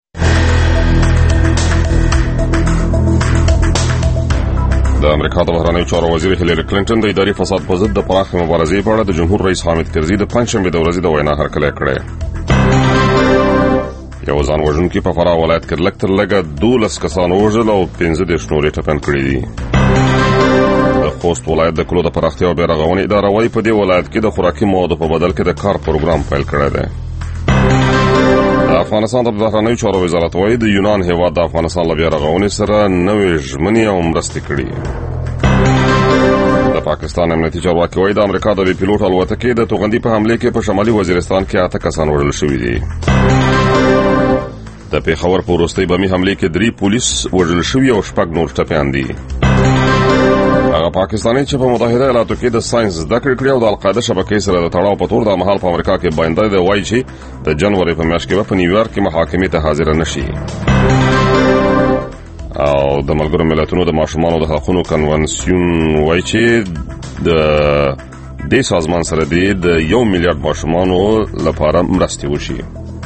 د امریکا د بهرنیو چارو وزیر هیلری کلینټن د اداري فساد په ضد د پراخې مبارزې په اړه د جمهور رئیس حامد کرزي د پنځشنبې د ورځې د وینا هرکلی کړی. یو ځان وژونکي په فراه ولایت کې لږ تر لږه دولس کسان ووژل او پنځه دېرش نور یې ټپیان کړي دي. د خوست ولایت د کلو د پراختیا او بیارغونې اداره وايي په دې ولایت کې د خوراکي موادو په بدل کې د کار پروګرام پیل کړی دی. د افغانستان د بهرنیو چارو وزارت وايي د یونان هیواد د افغانستان له بیارغونې سره نوې ژمنې او مرستې کړي. د پاکستان امنیتي چارواکي وايي د امریکا د بي پیلوټ الوتکې د توغندي په حمله کې په شمالي وزیرستان کې اته کسان وژل شوي دي. د پیښور په وروستۍ بمي حمله کې درې پولیس وژل شوي او شپږ نور ټپیان دي. هغه پاکستاني چې په متحده ایالاتو کې د ساينس زده کړې کړې او د القاعده شبکې سره د تړاو په تور د مهال په امریکا کې باندې د وایي چې د جنوري په میاشت کې په نیویارک کې محاکمې ته حاضر نشي. او د ملګرو ملتونو د ماشومانو د حقوقو کنونسیون وایي چې د دې سازمان سره د یو میلیارډ ماشومانو لپاره مرستې وشي.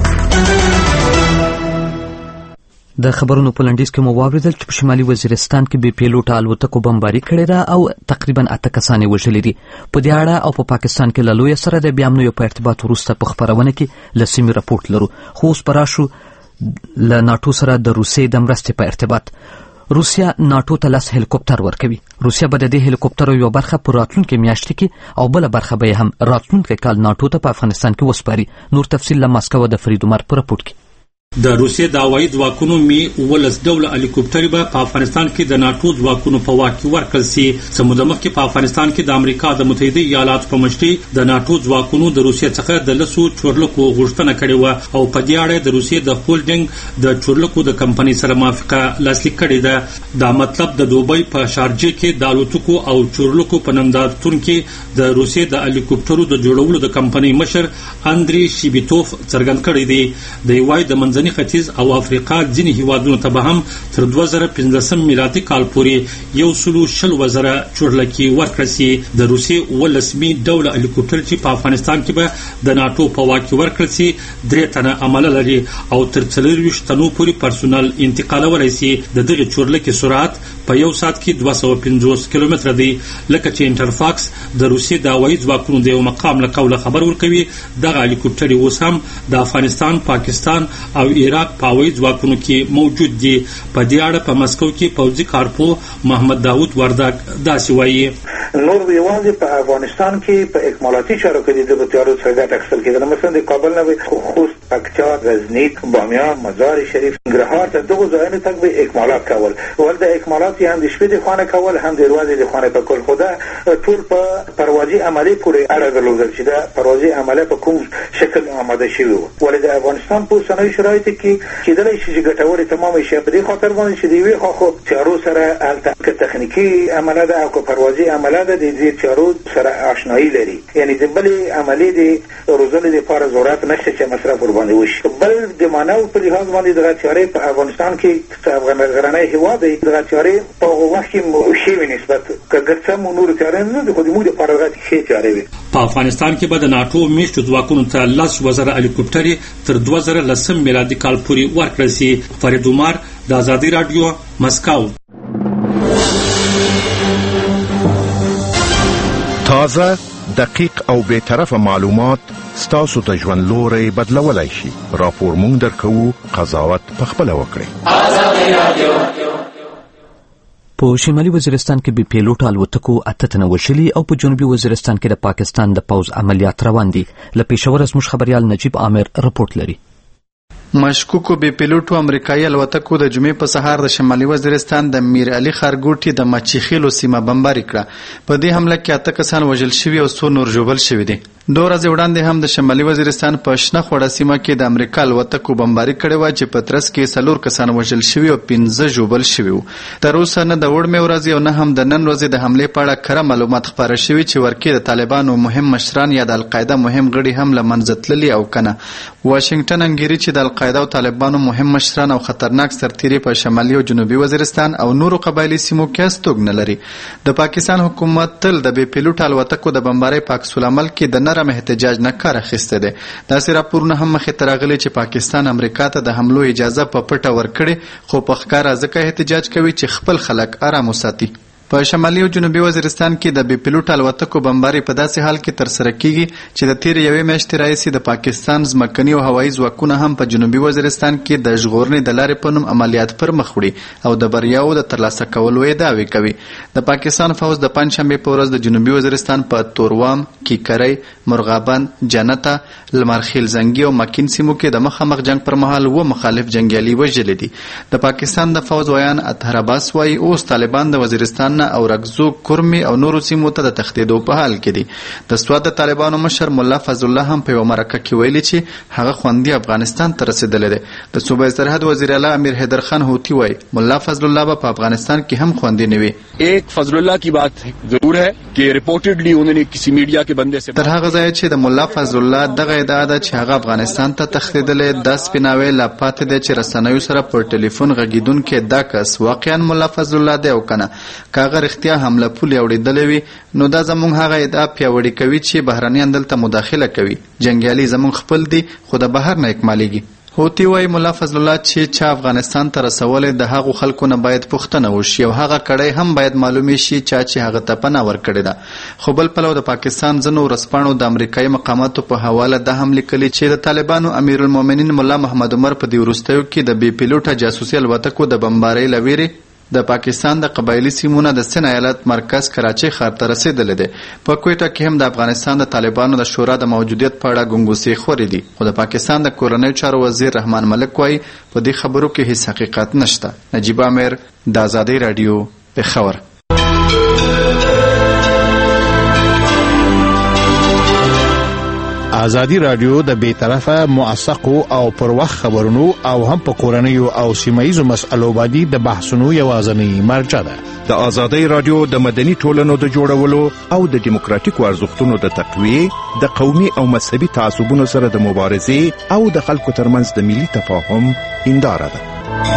د خبرونو په لنډیز کې مو واورېدل چې په شمالي وزیرستان کې بې پیلوټه الوتکو بمباري کړې ده او تقریبا اته کسان یې وژلي دي. په دې اړه او په پا پاکستان کې له لویه سره د بیا امنیو په ارتباط وروسته په خپرونه کې له سیمې راپورټ لرو. خو اوس به راشو له ناټو سره د روسیې د مرستې په ارتباط. روسیا ناټو ته لس هلیکوپټر ورکوي. روسیا به د دې هلیکوپټرو یو برخه په راتلونکي میاشت کې او بل برخه به هم راتلونکي کال ناټو ته په افغانستان کې وسپاري. نور تفصیل له ماسکو د فرید عمر په راپورټ کې. د روسیې د هوایي ځواکونو می ولس ډوله هلیکوپټر به په افغانستان کې د ناټو ځواکونو په واک کې ورکړل شي. سمود مخکې په افغانستان کې د امریکا د متحده ایالاتو په مشرۍ د ناټو ځواکونو د روسیې څخه د لسو چورلکو غوښتنه کړې و او په دې اړه د روسیې د هولډینګ د چورلکو د کمپنۍ سره موافقه لاسلیک کړې ده. دا مطلب د دوبۍ په شارجه کې د الوتکو او چورلکو په نندارتون کې د روسیې د هلیکوپټرو د جوړولو د کمپنۍ مشر اندري شیبیتوف څرګند کړی دی. د یوای د منځني ختیځ او افریقا ځینې هیوادونو ته به هم تر دوه زره پنځلسم میلادي کال پورې یو سلو شل وزره چورلکي ورکړل شي. د روسیې ولسمي ډوله هلیکوپټر چې په افغانستان کې به د ناټو په واک کې ورکړل شي درې تنه عمله لري او تر څلورویشت تنو پورې پرسونل انتقالولی شي. د دغې چورلکې سرعت په یو ساعت کې دوه سوه پنځوس کیلومتره دی. لکه چې انټرفاکس د روسیې د هوایي ځواکونو د یو مقام له قوله خبر ورکوي دغه هلیکوپټر اوس هم د افغانستان، پاکستان او عراق په هوایي ځواکونو کې موجود دي. په دې اړه په مسکو کې پوځي کارپو محمد داود وردک داسې وایي: نور یوازې په افغانستان کې په اکمالاتي چارو کې د بطیارو څخه ګټه اخیستل کېدل. مثلا د کابل نه خوست، پکتیا، غزنی، بامیان، مزار شریف، ننګرهار ته دغو ځایونو ته به اکمالات کول. ول د اکمالات هم د شپې د خانه کول هم د ورځې د خانه په کول. خو دا ټول په پروازي عملي پورې اړه درلودل چې دا پروازي عمله په کوم شکل آماده شوی و. ولې د افغانستان په اوسنیو شرایطو کې کېدلی شي چې ګټورې تمامه شي په دې خاطر باندې چې د یوې خوا خو چارو سره هلته که تخنیکي عمله ده او که پروازي عمله ده د دې چارو سره آشنایي لري. یعنې د بلې عملې د روزلې دپاره ضرورت نشته چې مصرف ورباندې وشي. بل د معناو په لحاظ باندې دغه چارې په افغانستان کې غرنی هېواد دی. دغه چارې په هغه وخت کې ښې وي نسبت که ګرڅه مو نورو چارې نه دي خو زموږ دپاره دغه ښې چارې وي. په افغانستان کې به د ناټو میشتو ځواکونو ته لس وزره هلیکوپټرې تر دوه زره لسم میلادي کال پورې ورکړل شي. فرید عمر د ازادي راډیو مسکو. تازه، دقیق او بی‌طرفه معلومات ستاسو ته ژوند لوری بدلولای شي. راپور مونږ درکوو، قضاوت پخپله وکړئ. ازادي راډیو. په شمالي وزیرستان کې بې پیلوټه الوتکو اته تنه وژلي او په جنوبي وزیرستان کې د پاکستان د پوځ عملیات روان دي. له پېښوره زموږ خبریال نجیب عامر رپورټ لري. مشکوکو بې پیلوټو امریکایي الوتکو د جمعې په سهار د شمالي وزیرستان د میر علي ښارګوټي د مچیخیلو سیمه بمباري کړه. په دې حمله کې اته کسان وژل شوي او څو نور ژوبل شوي دي. دوه ورځې وړاندې هم د شمالي وزیرستان په شنه خوړه سیمه کې د امریکا الوتکو بمباري کړې وه چې په ترڅ کې څلور کسان وژل شوي او پنځه ژوبل شوي وو. تر اوسه نه د وړمې ورځې او نه هم د نن ورځې د حملې په اړه کره معلومات خپاره شوي چې ورکې د طالبانو مهم مشران یا د القاعده مهم غړي هم له منځه تللي او که نه. واشنګټن انګیري چې د القاعده او طالبانو مهم مشران او خطرناک سرتیري په شمالي او جنوبي وزیرستان او نورو قبایلي سیمو کې استوګ نه لري. د پاکستان حکومت تل د بې پیلوټ الوتکو د بمبارۍ په عکس العمل کې د نرم احتجاج نه کار اخیستی دی. داسې راپورونه هم مخې ته راغلي چې پاکستان امریکا ته د حملو اجازه په پټه ورکړې خو په ښکاره ځکه احتجاج کوي چې خپل خلک آرام وساتي. په شمالي او جنوبي وزیرستان کې د بې پیلوټ الوتکو بمباري په داسې حال کې ترسره کیږي چې د تیرې یوې میاشتې راهیسې د پاکستان ځمکني او هوایي ځواکونه هم په جنوبي وزیرستان کې د ژغورنې د لارې په نوم عملیات پر مخ وړي او د بریاو د ترلاسه کولو ادعاوې کوي. د پاکستان پوځ د پنجشنبې په ورځ د جنوبي وزیرستان په توروام، کیکرۍ، مرغابند، جنته، لمرخیل زنګي او مکین سیمو کې د مخامخ جنگ پر مهال و مخالف جنګیالي وژلي دي. د پاکستان د پوځ ویان اطهر عباس وایي اوس طالبان د وزیرستان او رګزو، کرمي او نورو سیمو ته د تښتېدو په حال کې دي. د سوات د طالبانو مشر ملا فضل الله هم په یوه مرکه کې ویلي چې هغه خوندي افغانستان ته رسېدلی دی. د صوبه سرحد وزیر اعلی امیر حیدر خان هوتی وایي ملا فضل الله به په افغانستان کې هم خوندي نه وي. ایک فضل الله کی بات ضرور ہے کہ رپورټډلی انہوں نے کسی میډیا کے بندے سے تر هغه ځایه چې د ملا فضل الله دغه ادعا ده چې هغه افغانستان ته تښتېدلی دا سپیناوی لا پاتې دی چې رسنیو سره پر ټلیفون غږېدونکی دا کس واقعا ملا فضل الله دی او که نه. که هغه رښتیا حمله پولې اورېدلی وي نو دا زموږ هغه ادعا پیاوړې کوي چې بهرنیان دلته مداخله کوي. جنګیالي زموږ خپل دي خو د بهر نه اکمالېږي. هوتی وایي ملا فضل الله چې چا افغانستان ته رسولی د هغو خلکو نه باید پوښتنه وشي او هغه کړی هم باید معلومې شي چا چې هغه ته پناه ورکړې ده. خو بل پلو د پاکستان ځینو ورځپاڼو د امریکایي مقاماتو په حواله دا هم لیکلي چې د طالبانو امیرالمؤمنین ملا محمد عمر په دې وروستیو کې د بې پیلوټه جاسوسي الوتکو د بمبارۍ له ویرې د پاکستان د قبایلي سیمونه د سند ایالت مرکز کراچۍ ښار ته رسېدلی دی. په کویټه کې هم د افغانستان د طالبانو د شورا د موجودیت په اړه ګنګوسې خورې دي خو د پاکستان د کورنیو چارو وزیر رحمان ملک وایي په دې خبرو کې هیڅ حقیقت نشته. نجیب امیر د آزادۍ راډیو پېښور. آزادی رادیو د بې طرفه موثقو او پر وخت خبرونو او هم په کورنیو او سیمایي مسألو باندې د بحثونو یوازینی مرجع ده. د آزادی رادیو د مدني ټولنو د جوړولو او د دیموکراتیکو ارزښتونو د تقویه، د قومي او مذهبي تعصبونو سره د مبارزې او د خلکو ترمنځ د ملي تفاهم هنداره ده.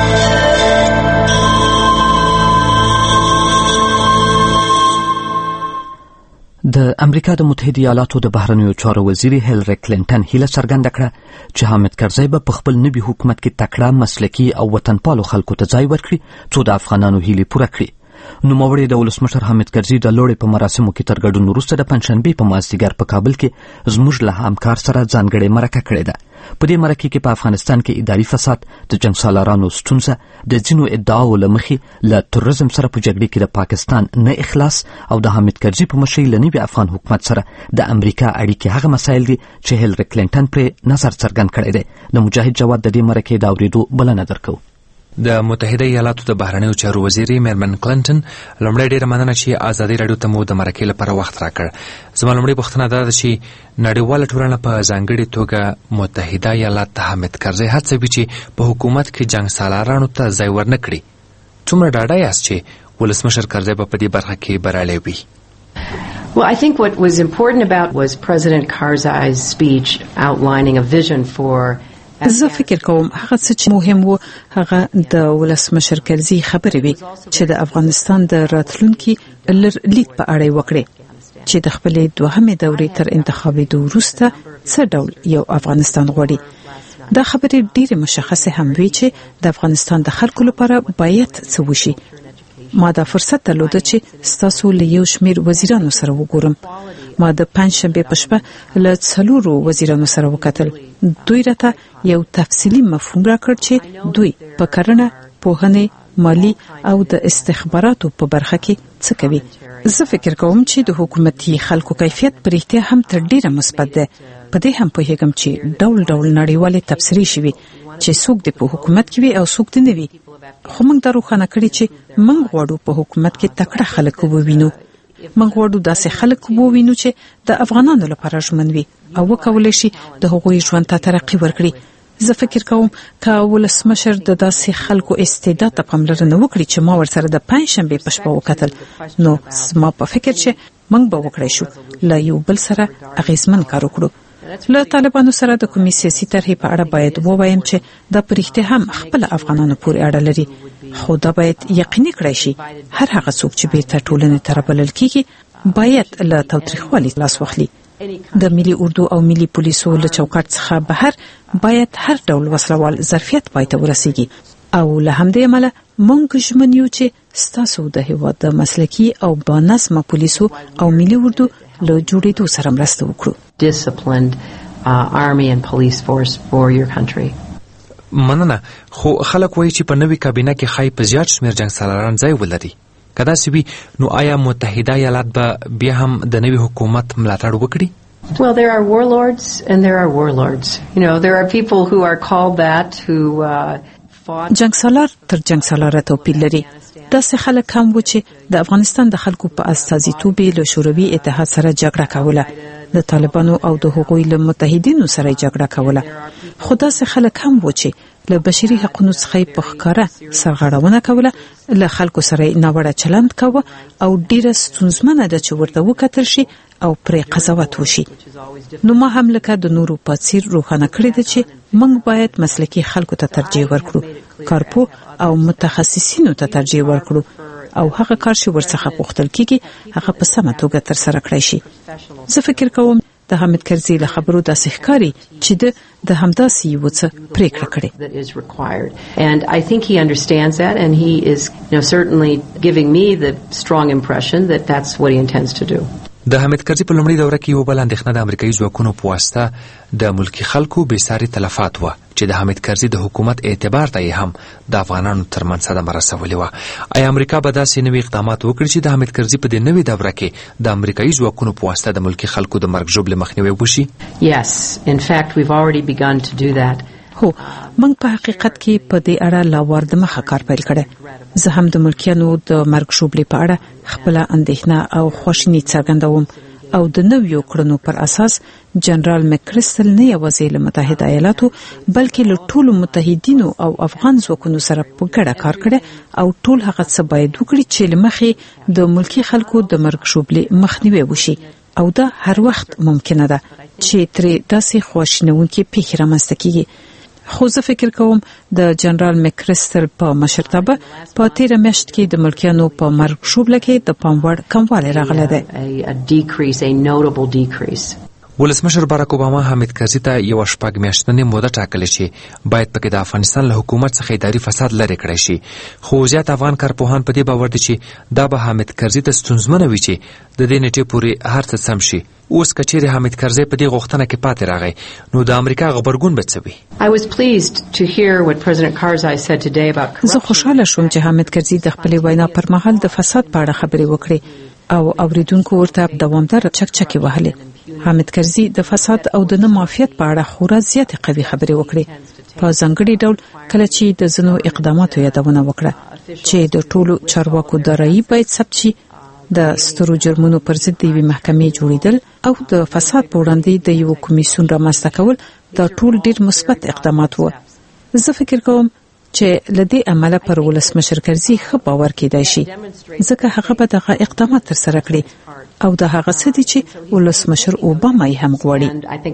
د امریکا د متحده ایالاتو د بهرنیو چارو وزیر هیلری کلینټن هیله څرګنده کړه چې حامد کرزی به په خپل نوي حکومت کې تکړه، مسلکي او وطنپالو خلکو ته ځای ورکړي څو د افغانانو هیلې پوره کړي. نوموړي د ولسمشر حامد کرزي د لوړې په مراسمو کې تر ګډون وروسته د پنجشنبې په مازدیګر په کابل کې زموږ له همکار سره ځانګړې مرکه کړې ده. په دې مرکه کې په افغانستان کې اداري فساد، د جنګسالارانو ستونزه، د ځینو ادعاو له مخې له تروریزم سره په جګړې کې د پاکستان نه اخلاص او د حامد کرزي په مشرۍ له نوي افغان حکومت سره د امریکا اړیکې هغه مسایل دي چې هیلری کلینټن پرې نظر څرګند کړی دی. د مجاهد جواد د دې مرکې د اورېدو بلنه درکوو. د متحده ایالاتو د بهرنیو چارو وزیر میرمن کلینټن لومړی ډیره مننه چې آزادي راډیو ته مو د مرکې لپاره وخت راکړ. زما لومړی پوښتنه دا ده چې نړیواله ټولنه په ځانګړې توګه متحده ایالات ته حامد کرزی هڅوي چې په حکومت کې جنګسالارانو ته ځای ورنه کړي. څومره ډاډه یاست چې ولسمشر کرزی به په دې برخه کې بریالی وي؟ Well, I think what was important about was President Karzai's speech outlining a vision for زه فکر کوم هغه څه چې مهم وو هغه د ولسمشر کرزي خبرې وي چې د افغانستان د راتلونکي لید په اړه وکړي چې د خپلې دوهمې دورې تر انتخابېدو وروسته څه ډول یو افغانستان غواړي. دا خبرې ډېرې مشخصې هم وي چې د افغانستان د خلکو لپاره باید څه وشي. ما دا فرصت درلوده چې ستاسو له یو شمېر وزیرانو سره وګورم. ما د پنجشنبې په شپه له څلورو وزیرانو سره وکتل. دوی راته یو تفصیلي مفهوم راکړ چې دوی په کرنه، پوهنې، مالی او د استخباراتو په برخه کې څه کوي. زه فکر کوم چې د حکومتي خلکو کیفیت په رښتیا هم تر ډیره مثبت دی. په دې هم پوهیږم چې ډول ډول نړیوالې تبصرې شوي چې څوک د په حکومت کې وي او څوک د نه وي، خو موږ دا روښانه کړی چې موږ غواړو په حکومت کې تکړه خلک ووینو. موږ غواړو داسې خلک ووینو چې د افغانانو لپاره ژمن وي او وکولای شي د هغوی ژوند ته ترقی ورکړي. زه فکر کوم که ولسمشر د داسې خلکو استعداد ته پاملرنه وکړي چې ما ورسره د پنځشنبې په شپه وکتل، نو زما په فکر چې موږ به وکړای شو له یو بل سره اغیزمن کار وکړو. له طالبانو سره د کومې سیاسي طرحې په اړه باید ووایم چې دا په رښتیا هم خپل افغانانو پورې اړه لري، خو دا باید یقیني کړای شي هر هغه څوک چې بیرته ټولنې ته رابلل کیږي باید له تاوتریخوالي لاس واخلي. د ملي اردو او ملي پولیسو له چوکاټ څخه بهر باید هر ډول وسلوال ظرفیت پای ته ورسیږي او له همدې امله موږ ژمن یو چې ستاسو د هیواد د مسلکي او بانظمه پولیسو او ملي اردو له جوړېدو سره مرسته وکړو. Disciplined uh, army and police force for your country. مننه. خو خلک وایي چې په نوې کابینه کې خای په زیات شمیر جنگ سالاران ځای ولري. کدا سوي نو آیا متحده ایالات به بیا هم د نوې حکومت ملاتړ وکړي؟ Well, there are warlords and there are warlords. You know, there are people who are called that who uh, fought. جنگ سالار تر جنگ سالار توپیر لري. داسې خلک هم و چې د افغانستان د خلکو په استازیتوب له شوروي اتحاد سره جګړه کوله، د طالبانو او د هغوی له متحدینو سره جګړه کوله، خو داسې خلک هم و چې له بشري حقوقو څخه په ښکاره سرغړونه کوله، له خلکو سره ناوړه چلند کوه او ډیره ستونزمنه ده چې ورته وکتل شي او پرې قضاوت وشي. نو ما هم لکه د نورو په څیر روښانه کړی ده چې موږ باید مسلکي خلکو ته ترجیح ورکړو، کارپو او متخصصینو ته ترجیح ورکړو او هغه کار چې ورڅخه غوښتل کیږي هغه په سمه توګه ترسره کړی شي. زه فکر کوم د حامد کرزي له خبرو داسې ښکاري چې د همداسې یو څه پریکړه کړې. And I think he understands that and he is, you know, certainly giving me the strong impression that that's what he intends to do. د حامد کرزي په لومړي دوره کې یو بل اندېښنه د امریکایي ځواکونو په واسطه د ملکی خلکو بېساري تلفات و چې د حامد کرزي د حکومت اعتبار ته هم د افغانانو ترمنځ صدمه رسولې وه. آیا امریکا به داسې نوي اقدامات وکړي چې د حامد کرزي په دې نوې دوره کې د امریکایي ځواکونو په واسطه د ملکی خلکو د مرګ ژوبلې مخنیوی وشي؟ Yes, in fact we've already begun to do that. هو موږ په حقیقت کې په دې اړه لا وار د مخه کار پیل کړی. زه هم د ملکیانو د مرګ ژوبلې په اړه خپل اندېښنه او خواشیني څرګندوم او د نویو کړنو پر اساس جنرال مکرستل نه یوازې له متحده ایالاتو بلکې له ټولو متحدینو او افغان ځواکونو سره په ګډه کار کړي او ټول هغه څه باید وکړي چې لمخې د ملکی خلکو د مرګ ژوبلې مخنیوي وشي او دا هر وخت ممکنه ده چې ترې داسې خواشینونکې پیښې رامنځته کیږي. خو زه فکر کوم د جنرال مکرستل په مشرتابه په تیره میاشت کې د ملکیانو په مرګ ژوبله کې د پام وړ کموالی راغلی دی. ولسمشر باراک اوباما حامد کرزي ته یو شپږ میاشتنې موده ټاکلې چې باید پکې د افغانستان له حکومت څخه اداري فساد لرې کړی شي، خو زیات افغان کارپوهان په دې باور دي چې دا به حامد کرزي ته ستونزمنه وي چې د دې نیټې پورې هر څه سم شي. اوس که چیرې حامد کرزي په دې غوښتنه کې پاتې راغی نو د امریکا غبرګون به څه وي؟ زه خوشحاله شوم چې حامد کرزي د خپلې وینا پر مهال د فساد په اړه خبرې وکړې او اوریدونکو ورته دوامدار چکچکې وهلې. حامد کرزي د فساد او د نه معافیت په اړه خورا زیاتې قوي خبرې وکړې، په ځانګړي ډول کله چې د ځینو اقداماتو یادونه وکړه چې د ټولو چارواکو د رایې باید ثبت شي، د سترو جرمونو پر ضد د یوې محکمې جوړیدل او د فساد په وړاندې د یو کمیسیون رامنځته کول دا ټول ډیر مثبت اقدامات وو. زه فکر کوم چې لدې عمله پر ولسمشر کرزي ښه باور کېدای شي ځکه هغه به دغه اقدامات ترسره کړي او د هغه څه دي چې ولسمشر اوباما یې هم غواړي.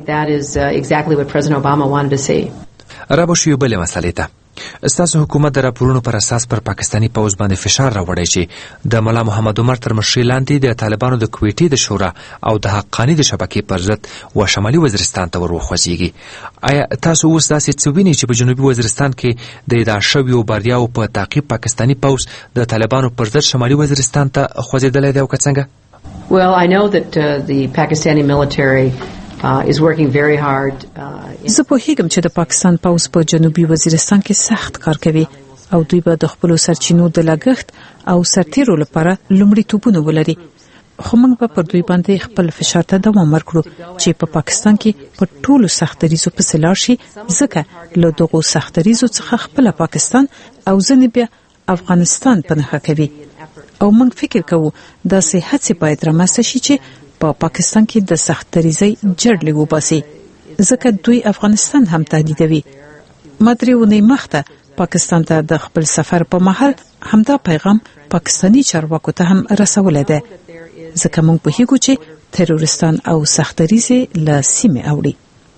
رابو شو یو بلې مسلې ته ستاسو حکومت د راپورونو پر اساس پر پاکستانی پوځ باندې فشار راوړی چې د ملا محمد عمر تر مشرۍ لاندې د طالبانو د کویټې د شورا او د حقانی د شبکې پر ضد و شمالي وزیرستان ته وروخوځيږي. آیا تاسو اوس داسې څه وینئ چې په جنوبي وزیرستان کې د ادعا شویو بریاو په تعقیب پاکستانی پوځ د طالبانو پر ضد شمالي وزیرستان ته خوځېدلی دی او که څنګه؟ Well, I know that uh, the Pakistani military Uh, is working very hard. زه پوهیږم چې د پاکستان پوځ په جنوبي وزیرستان کې سخت کار کوي او دوی به د خپل سرچینو د لګښت او سرتیرو لپاره لومړیتوبونه ولري. خو موږ به پر دوی باندې خپل فشار ته دوام ورکړو چې په پاکستان کې په ټولو سختریزو په سلار شي، ځکه له دغو سختریزو څخه خپل پاکستان او ځنې بیا افغانستان په نښه کوي. او موږ فکر کوو دا سه هڅې باید رامنځته شي چې په پا پاکستان کې د سختریزي جړلې وباسي، ځکه دوی افغانستان هم تهدیدوي. مدريونی مخته پاکستان ته د خپل سفر په مهال همدا پیغام پاکستانی چارواکو ته هم رسولای دی، ځکه موږ په هیڅ چې تروریستان او سختریزي له سیمه اوړي.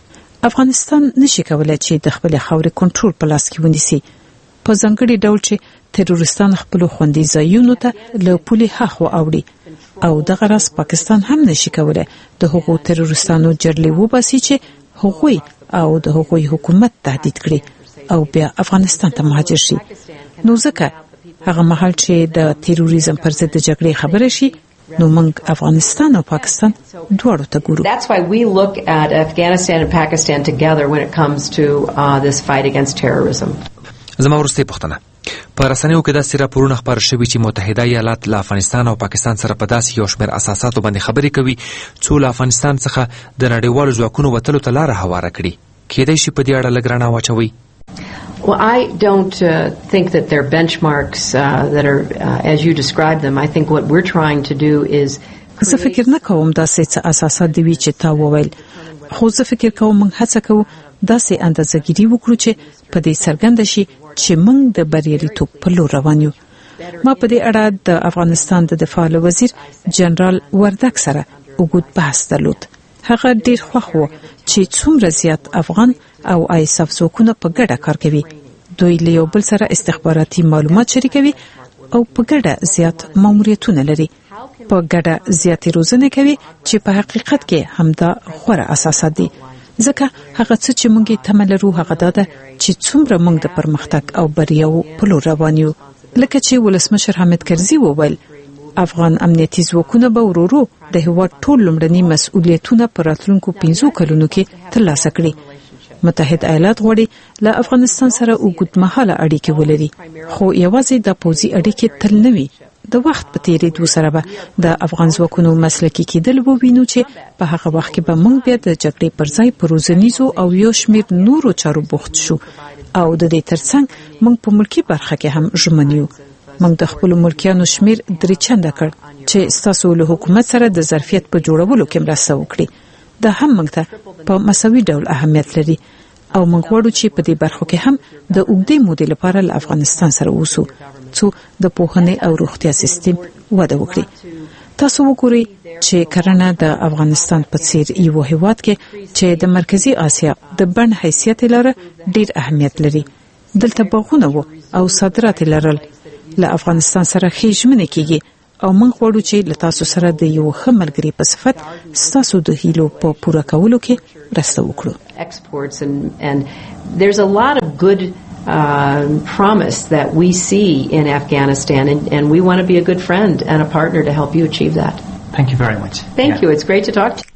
افغانستان نشي کولای چې د خپل خاورې کنټرول په لاس کې ونیسي، په ځانګړي ډول چې تروریستان خپل خوندي ځایونو ته له پولي هاخوا اوړي. او دغه راس پاکستان هم نشي کولای د هغو تروریستانو جړلې وباسي چې هغوی او د هغوی حکومت تهدید کړي او بیا افغانستان ته مهاجر شي. نو ځکه هغه مهال چې د تروریزم پر ضد د جګړې خبره شي، نو موږ افغانستان او پاکستان دواړو ته ګورو. That's why we look at Afghanistan and Pakistan together when it comes to uh, this fight against terrorism. زما ورسته پوښتنه، په رسنیو کې داسې راپورونه خبر شوي چې متحده ایالات له افغانستان او پاکستان سره په داسې یو شمېر اساساتو باندې خبرې کوي څو له افغانستان څخه د نړیوالو ځواکونو وتلو ته لاره هواره کړي. کېدای شي په دې اړه لږ رڼا واچوئ؟ Well, I don't uh, think that they're benchmarks uh, that are uh, as you describe them. I think what we're trying to do is زه فکر نه کوم داسې څه اساسات دی چې تا وویل، خو زه فکر کوم موږ هڅه کوو داسې اندازه‌ګیري وکړو چې په دې څرګنده شي چې موږ د بریالیتوب په لور روان یو. ما په دې اړه د افغانستان د دفاع وزیر جنرال وردک سره وګړي بحث درلود. هغه ډیر خوښ و چې څومره زیات افغان او آیساف ځواکونه په ګډه کار کوي. دوی له یو بل سره استخباراتي معلومات شریکوي او په ګډه زیات ماموریتونه لري. په ګډه زیاتې روزنه کوي چې په حقیقت کې همدا غوره اساسات دي. ځکه هغه څه چې موږ تمه لرو هغه دا ده چې څومره موږ د پرمختګ او بریاو په لور روان یو. لکه چې ولسمشر حامد کرزي وویل، افغان امنیتي ځواکونه به ورورو د هیواد ټول لومړني مسؤلیتونه پر راتلونکو پنځو کلونو کې ترلاسه کړي. متحده ایالات غواړي له افغانستان سره اوږدمهاله اړیکې ولري، خو یوازې د پوځي اړیکې تل نه وي. د وخت په تیریدو سره به د افغان ځواکونو مسلکي کېدل ووینو چې په هغه وخت کې به موږ بیا د جګړې پر ځای په روزنیزو او یو شمېر نورو چارو بوخت شو او د دې ترڅنګ موږ په ملکی برخه کې هم ژمن یو. موږ د خپل ملکیانو شمیر درې چنده کړ چې ستاسو له حکومت سره د ظرفیت په جوړولو کې مرسته وکړي. دا هم موږ ته په مساوي ډول اهمیت لري او موږ غواړو چې په دې برخو کې هم د اوږدې مودې لپاره له افغانستان سره اوسو څو د پوهنې او روغتیا سیستم وده وکړي. تاسو وګورئ چې کرنه د افغانستان په څیر یو هیواد کې چې د مرکزی آسیا د بڼ حیثیت لري ډیر اهمیت لري. دلته باغونه وو او صادرات لرل له افغانستان سره خېژمنه کیږي او موږ غواړو چې له تاسو سره د یو ښه ملګري په صفت ستاسو د هیلو په پوره کولو کې مرسته وکړو. Exports and and there's a lot of good uh, promise that we see in Afghanistan and, and we want to be a good friend and a partner to help you achieve that. Thank you very much. Thank yeah. you. It's great to talk to you.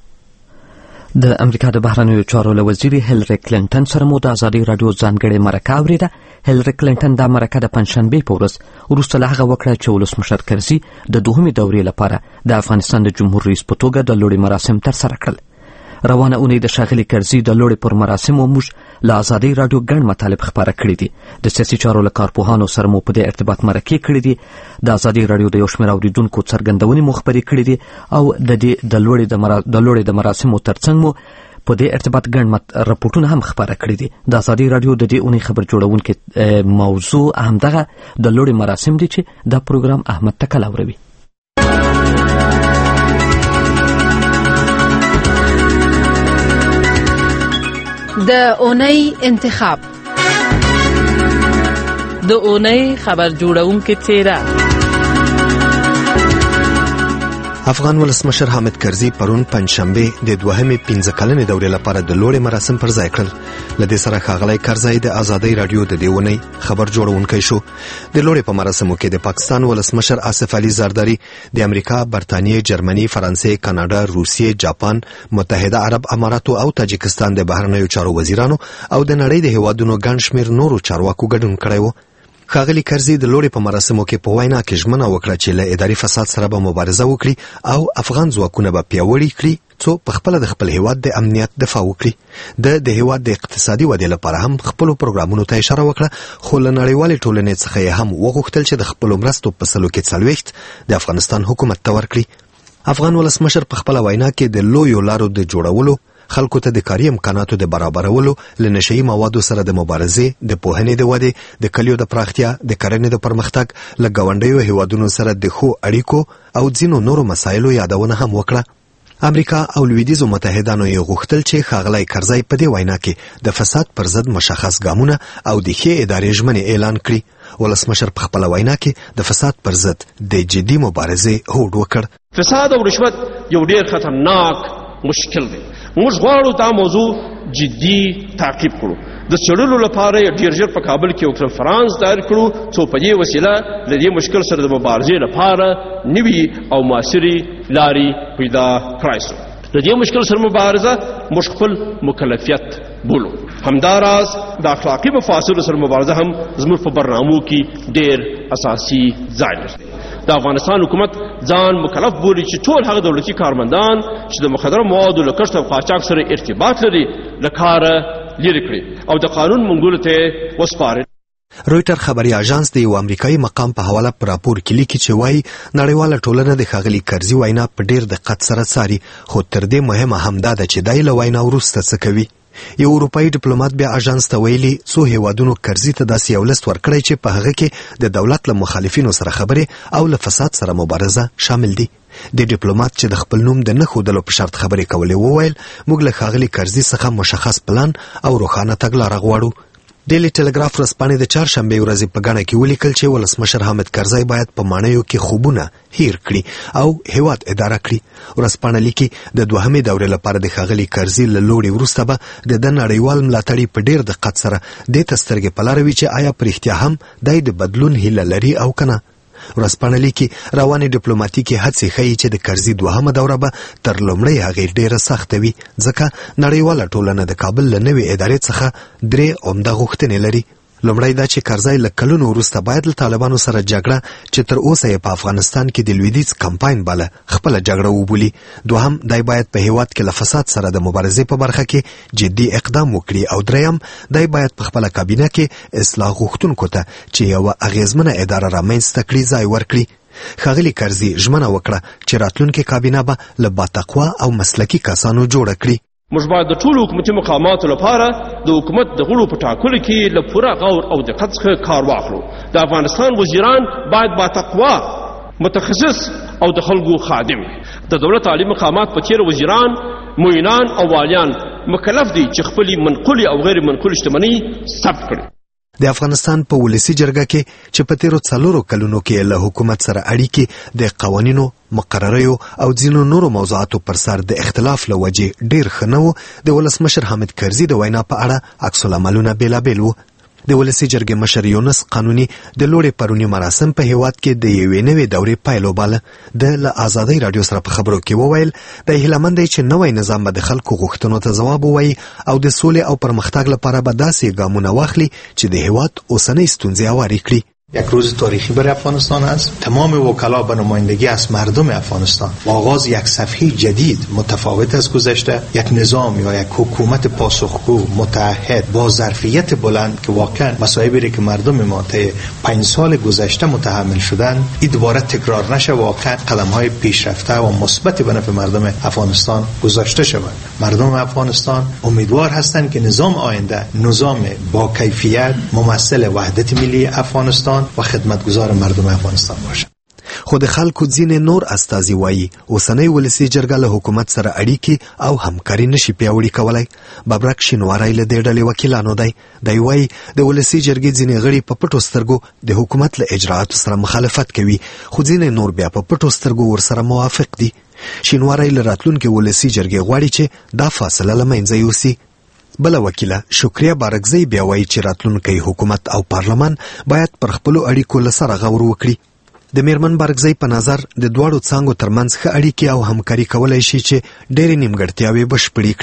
د امریکا د بهرنیو چارو له وزیر هیلری کلینټن سره مو د ازادي رادیو ځانګړې مرکه اوریده. هیلری کلینټن دا مرکه د پنځشنبې په ورځ وروسته له هغه وکړه چې ولسمشر کرزي د دوهمې دورې لپاره د افغانستان د جمهور رئیس په توګه د لوړې مراسم ترسره کړل. روانه اونۍ د ښاغلي کرزي د لوړې پر مراسمو موږ له ازادي رادیو ګڼ مطالب خپاره کړي دي. د سیاسي چارو له کارپوهانو سره مو په دې ارتباط مرکې کړي دي. د ازادي رادیو د یو شمېر اوریدونکو څرګندونې مو خپرې کړي دي او د دې د لوړې د مرا... د لوړې د مراسمو ترڅنګ مو په دې ارتباط ګڼ راپورټونه هم خپاره کړي دي. د ازادي رادیو د دې اونۍ خبر جوړونکي موضوع همدغه د لوړې مراسم دي چې دا پروګرام احمد تکل اوروي. د اونۍ انتخاب، د اونۍ خبر جوړونکي څیره. افغان ولسمشر حامد کرزي پرون پنځشنبه د دوهمې پنځه کلنې دورې لپاره د لوړې مراسم پر ځای کړل. لدې سره ښاغلی کرزي د ازادي رادیو د دیونی خبر جوړونکی شو. د لوړې په مراسمو کې د پاکستان ولسمشر آصف علي زرداری، د امریکا، برتانیې، جرمني، فرانسې، کاناډا، روسیې، جاپان، متحده عرب اماراتو او تاجکستان د بهرنیو چارو وزیرانو او د نړۍ د هیوادونو ګڼ شمېر نورو چارواکو ګډون کړی و. ښاغلي کرزي د لوړې په مراسمو کې په وینا کې ژمنه وکړه چې له اداري فساد سره به مبارزه وکړي او افغان ځواکونه به پیاوړي کړي څو په خپل د خپل هیواد د امنیت دفاع وکړي. د د هیواد د اقتصادي ودې لپاره هم خپل پروګرامونو ته اشاره وکړه، خو له نړیوالې ټولنې څخه هم وغوښتل چې د خپل مرستو په سلو کې څلوېښت د افغانستان حکومت ته ورکړي. افغان ولسمشر په خپل وینا کې د لویو لارو د جوړولو، خلکو ته د کاري امکاناتو د برابرولو، له نشهیي موادو سره د مبارزې، د پوهنې د ودې، د کلیو د پراختیا، د کرنې د پرمختګ، له ګاونډیو هیوادونو سره د ښو اړیکو او ځینو نورو مسایلو یادونه هم وکړه. امریکا او لویدیځو متحدانو یې غوښتل چې ښاغلی کرزی په دې وینا کې د فساد پر ضد مشخص ګامونه او د ښې ادارې ژمنې اعلان کړي. ولسمشر په خپله وینا کې د فساد پر ضد د جدي مبارزې هوډ وکړ. فساد او رشوت یو ډېر خطرناک مشکل دی. موږ غواړو دا موضوع جدي تعقیب کړو. د څېړلو لپاره یې ډېر ژر په کابل کې یو کنفرانس دایر کړو څو په دې وسیله د دې مشکل سره د مبارزې لپاره نوي او معاصرې لارې پیدا کړای سو. د دې مشکل سره مبارزه موږ خپل مکلفیت بولو. همداراز د اخلاقي مفاسدو سره مبارزه هم زموږ په برنامو کې ډېر اساسي ځای لري. د افغانستان حکومت ځان مکلف بولي چې ټول هغه دولتي کارمندان چې د مخدره موادو له کښت او قاچاق سره ارتباط لري له کاره لرې کړي او د قانون منګولو ته وسپاري. رویټر خبري اژانس د یو امریکایي مقام په حواله پر راپور کې لیکي چې وایي نړیواله ټولنه د ښاغلي کرزي وینا په ډېر دقت سره څاري، خو تر دې مهمه همدا ده چې دی له وینا وروسته څه کوي. یو اروپایي ډیپلوماټ بیا اژانس ته ویلي څو هیوادونو کرزي ته داسې یو لیست ورکړی چې په هغه کې د دولت له مخالفینو سره خبرې او له فساد سره مبارزه شامل دي. د ډیپلوماټ چې د خپل نوم د نه ښودلو په شرط خبرې کولې وویل موږ له ښاغلي کرزي څخه مشخص پلان او روښانه تګلاره غواړو. ډیلی ټلګراف ورځپاڼې د چهارشنبې ورځې په ګڼه کې ولیکل چې ولسمشر حامد کرزی باید په ماڼیو کې خوبونه هیر کړي او هیواد اداره کړي. ورځپاڼه لیکي د دوهمې دورې لپاره د ښاغلي کرزي له لوړې وروسته به د ده نړیوال ملاتړي په ډېر دقت سره دې ته سترګې په لاره وي چې آیا په رښتیا هم دی د بدلون هیله لري او که نه. ورځپاڼه لیکي روانې ډیپلوماتیکې هڅې ښیي چې د کرزي دوهمه دوره به تر لومړۍ هغې ډېره سخته وي ځکه نړیواله ټولنه د کابل له نوې ادارې څخه درې عمده غوښتنې لري. لومړی دا چې کرزی له کلونو وروسته باید له طالبانو سره جګړه چې تر اوسه یې په افغانستان کې د لویدیځ کمپاین باله خپله جګړه وبولي. دوهم دی باید په هیواد کې له فساد سره د مبارزې په برخه کې جدي اقدام وکړي او دریم دی باید په خپله کابینه کې اصلاح غوښتونکو ته چې یوه اغیزمنه اداره رامنځته کړي ځای ورکړي. ښاغلي کرزي ژمنه وکړه چې راتلونکې کابینه به له باتقوا او مسلکي کسانو جوړه کړي. موږ باید د ټولو حکومتي مقاماتو لپاره د حکومت د غړو په ټاکلو کې له پوره غور او دقت څخه کار واخلو. د افغانستان وزیران باید باتقوا، متخصص او د خلکو خادم. د دولت عالی مقامات په څیر وزیران، معینان او والیان مکلف دي چې خپلې منقولې او غیر منقولې شتمنۍ ثبت کړي. د افغانستان په ولسي جرګه کې چې په تیرو څلورو کلونو کې له حکومت سره اړیکې د قوانینو، مقرریو او ځینو نورو موضوعاتو پر سر د اختلاف له وجې ډېر ښه نه و، د ولسمشر حامد کرزي د وینا په اړه عکس العملونه بېلابېل وو. د ولسي جرګې مشر یونس قانوني د لوړې پروني مراسم په هیواد کې د یوې نوې دورې پیل وباله. د له آزادۍ راډیو سره په خبرو کې وویل د هیله مند دی چې نوی نظام به د خلکو غوښتنو ته ځواب ووایي او د سولې او پرمختګ لپاره به داسې ګامونه واخلي چې د هیواد اوسنۍ ستونزې هوارې کړي. یک روز تاریخی برای افغانستان است. تمام وکلا به نمایندگی از مردم افغانستان و آغاز یک صفحه جدید متفاوت از گذشته، یک نظام یا یک حکومت پاسخگو، متعهد، با ظرفیت بلند که واقعا مصائبی که مردم ما طی پنج سال گذشته متحمل شدن این دوباره تکرار نشه، واقعا قدم‌های پیشرفته و مثبت به نفع مردم افغانستان گذاشته شود. مردم افغانستان امیدوار هستند که نظام آینده نظام با کیفیت ممثل وحدت ملی افغانستان و خدمتگزار مردم افغانستان باشه. خو د خلکو ځینې نور استازي وایي اوسنۍ ولسي جرګه له حکومت سره اړیکې او همکاري نشي پیاوړي کولی. ببرک شینواری له دې ډلې وکیلانو دی. دی وایي د ولسي جرګې ځینې غړي په پټو سترګو د حکومت له اجراعاتو سره مخالفت کوي، خو ځینې نور بیا په پټو سترګو ورسره موافق دي. شینواری له راتلونکې ولسي جرګې غواړي چې دا فاصله له منځه یوسي. بل وکیله شکریه بارکزی بیا وایي چې راتلونکی حکومت او پارلمان باید پر خپلو اړیکو له سره غور وکړي. د میرمن بارکزی په نظر د دواړو څانګو ترمنځ ښه اړیکې او همکاري کولی شي چې ډېرې نیمګړتیاوې بشپړې کړي.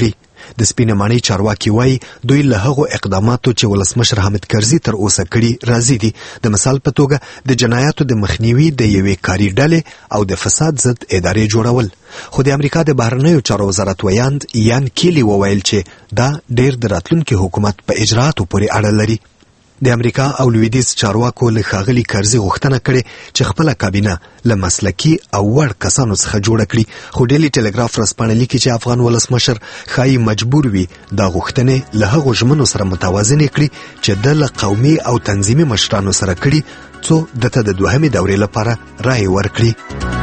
د سپینمانۍ چارواکي وایي دوی له هغو اقداماتو چې ولسمشر حامد کرزي تر اوسه کړي راضي دي. د مثال په توګه د جنایاتو د مخنیوي د یوې کاري ډلې او د فساد ضد ادارې جوړول. خو د امریکا د بهرنیو چارو وزارت ویاند یان کیلی وویل چې دا ډیر د راتلونکي حکومت په اجرااتو پورې اړه لري. د امریکا او لویدیځ چارواکو له ښاغلي کرزي غوښتنه کړې چې خپله کابینه له مسلکي او وړ کسانو څخه جوړه کړي، خو ډیلی ټلګراف ورځپاڼه لیکي چې افغان ولسمشر ښایي مجبور وي دا غوښتنې له هغو ژمنو سره متوازنې کړي چې د له قومي او تنظیمي مشرانو سره کړي څو دته د دوهمې دورې لپاره رایې ورکړي.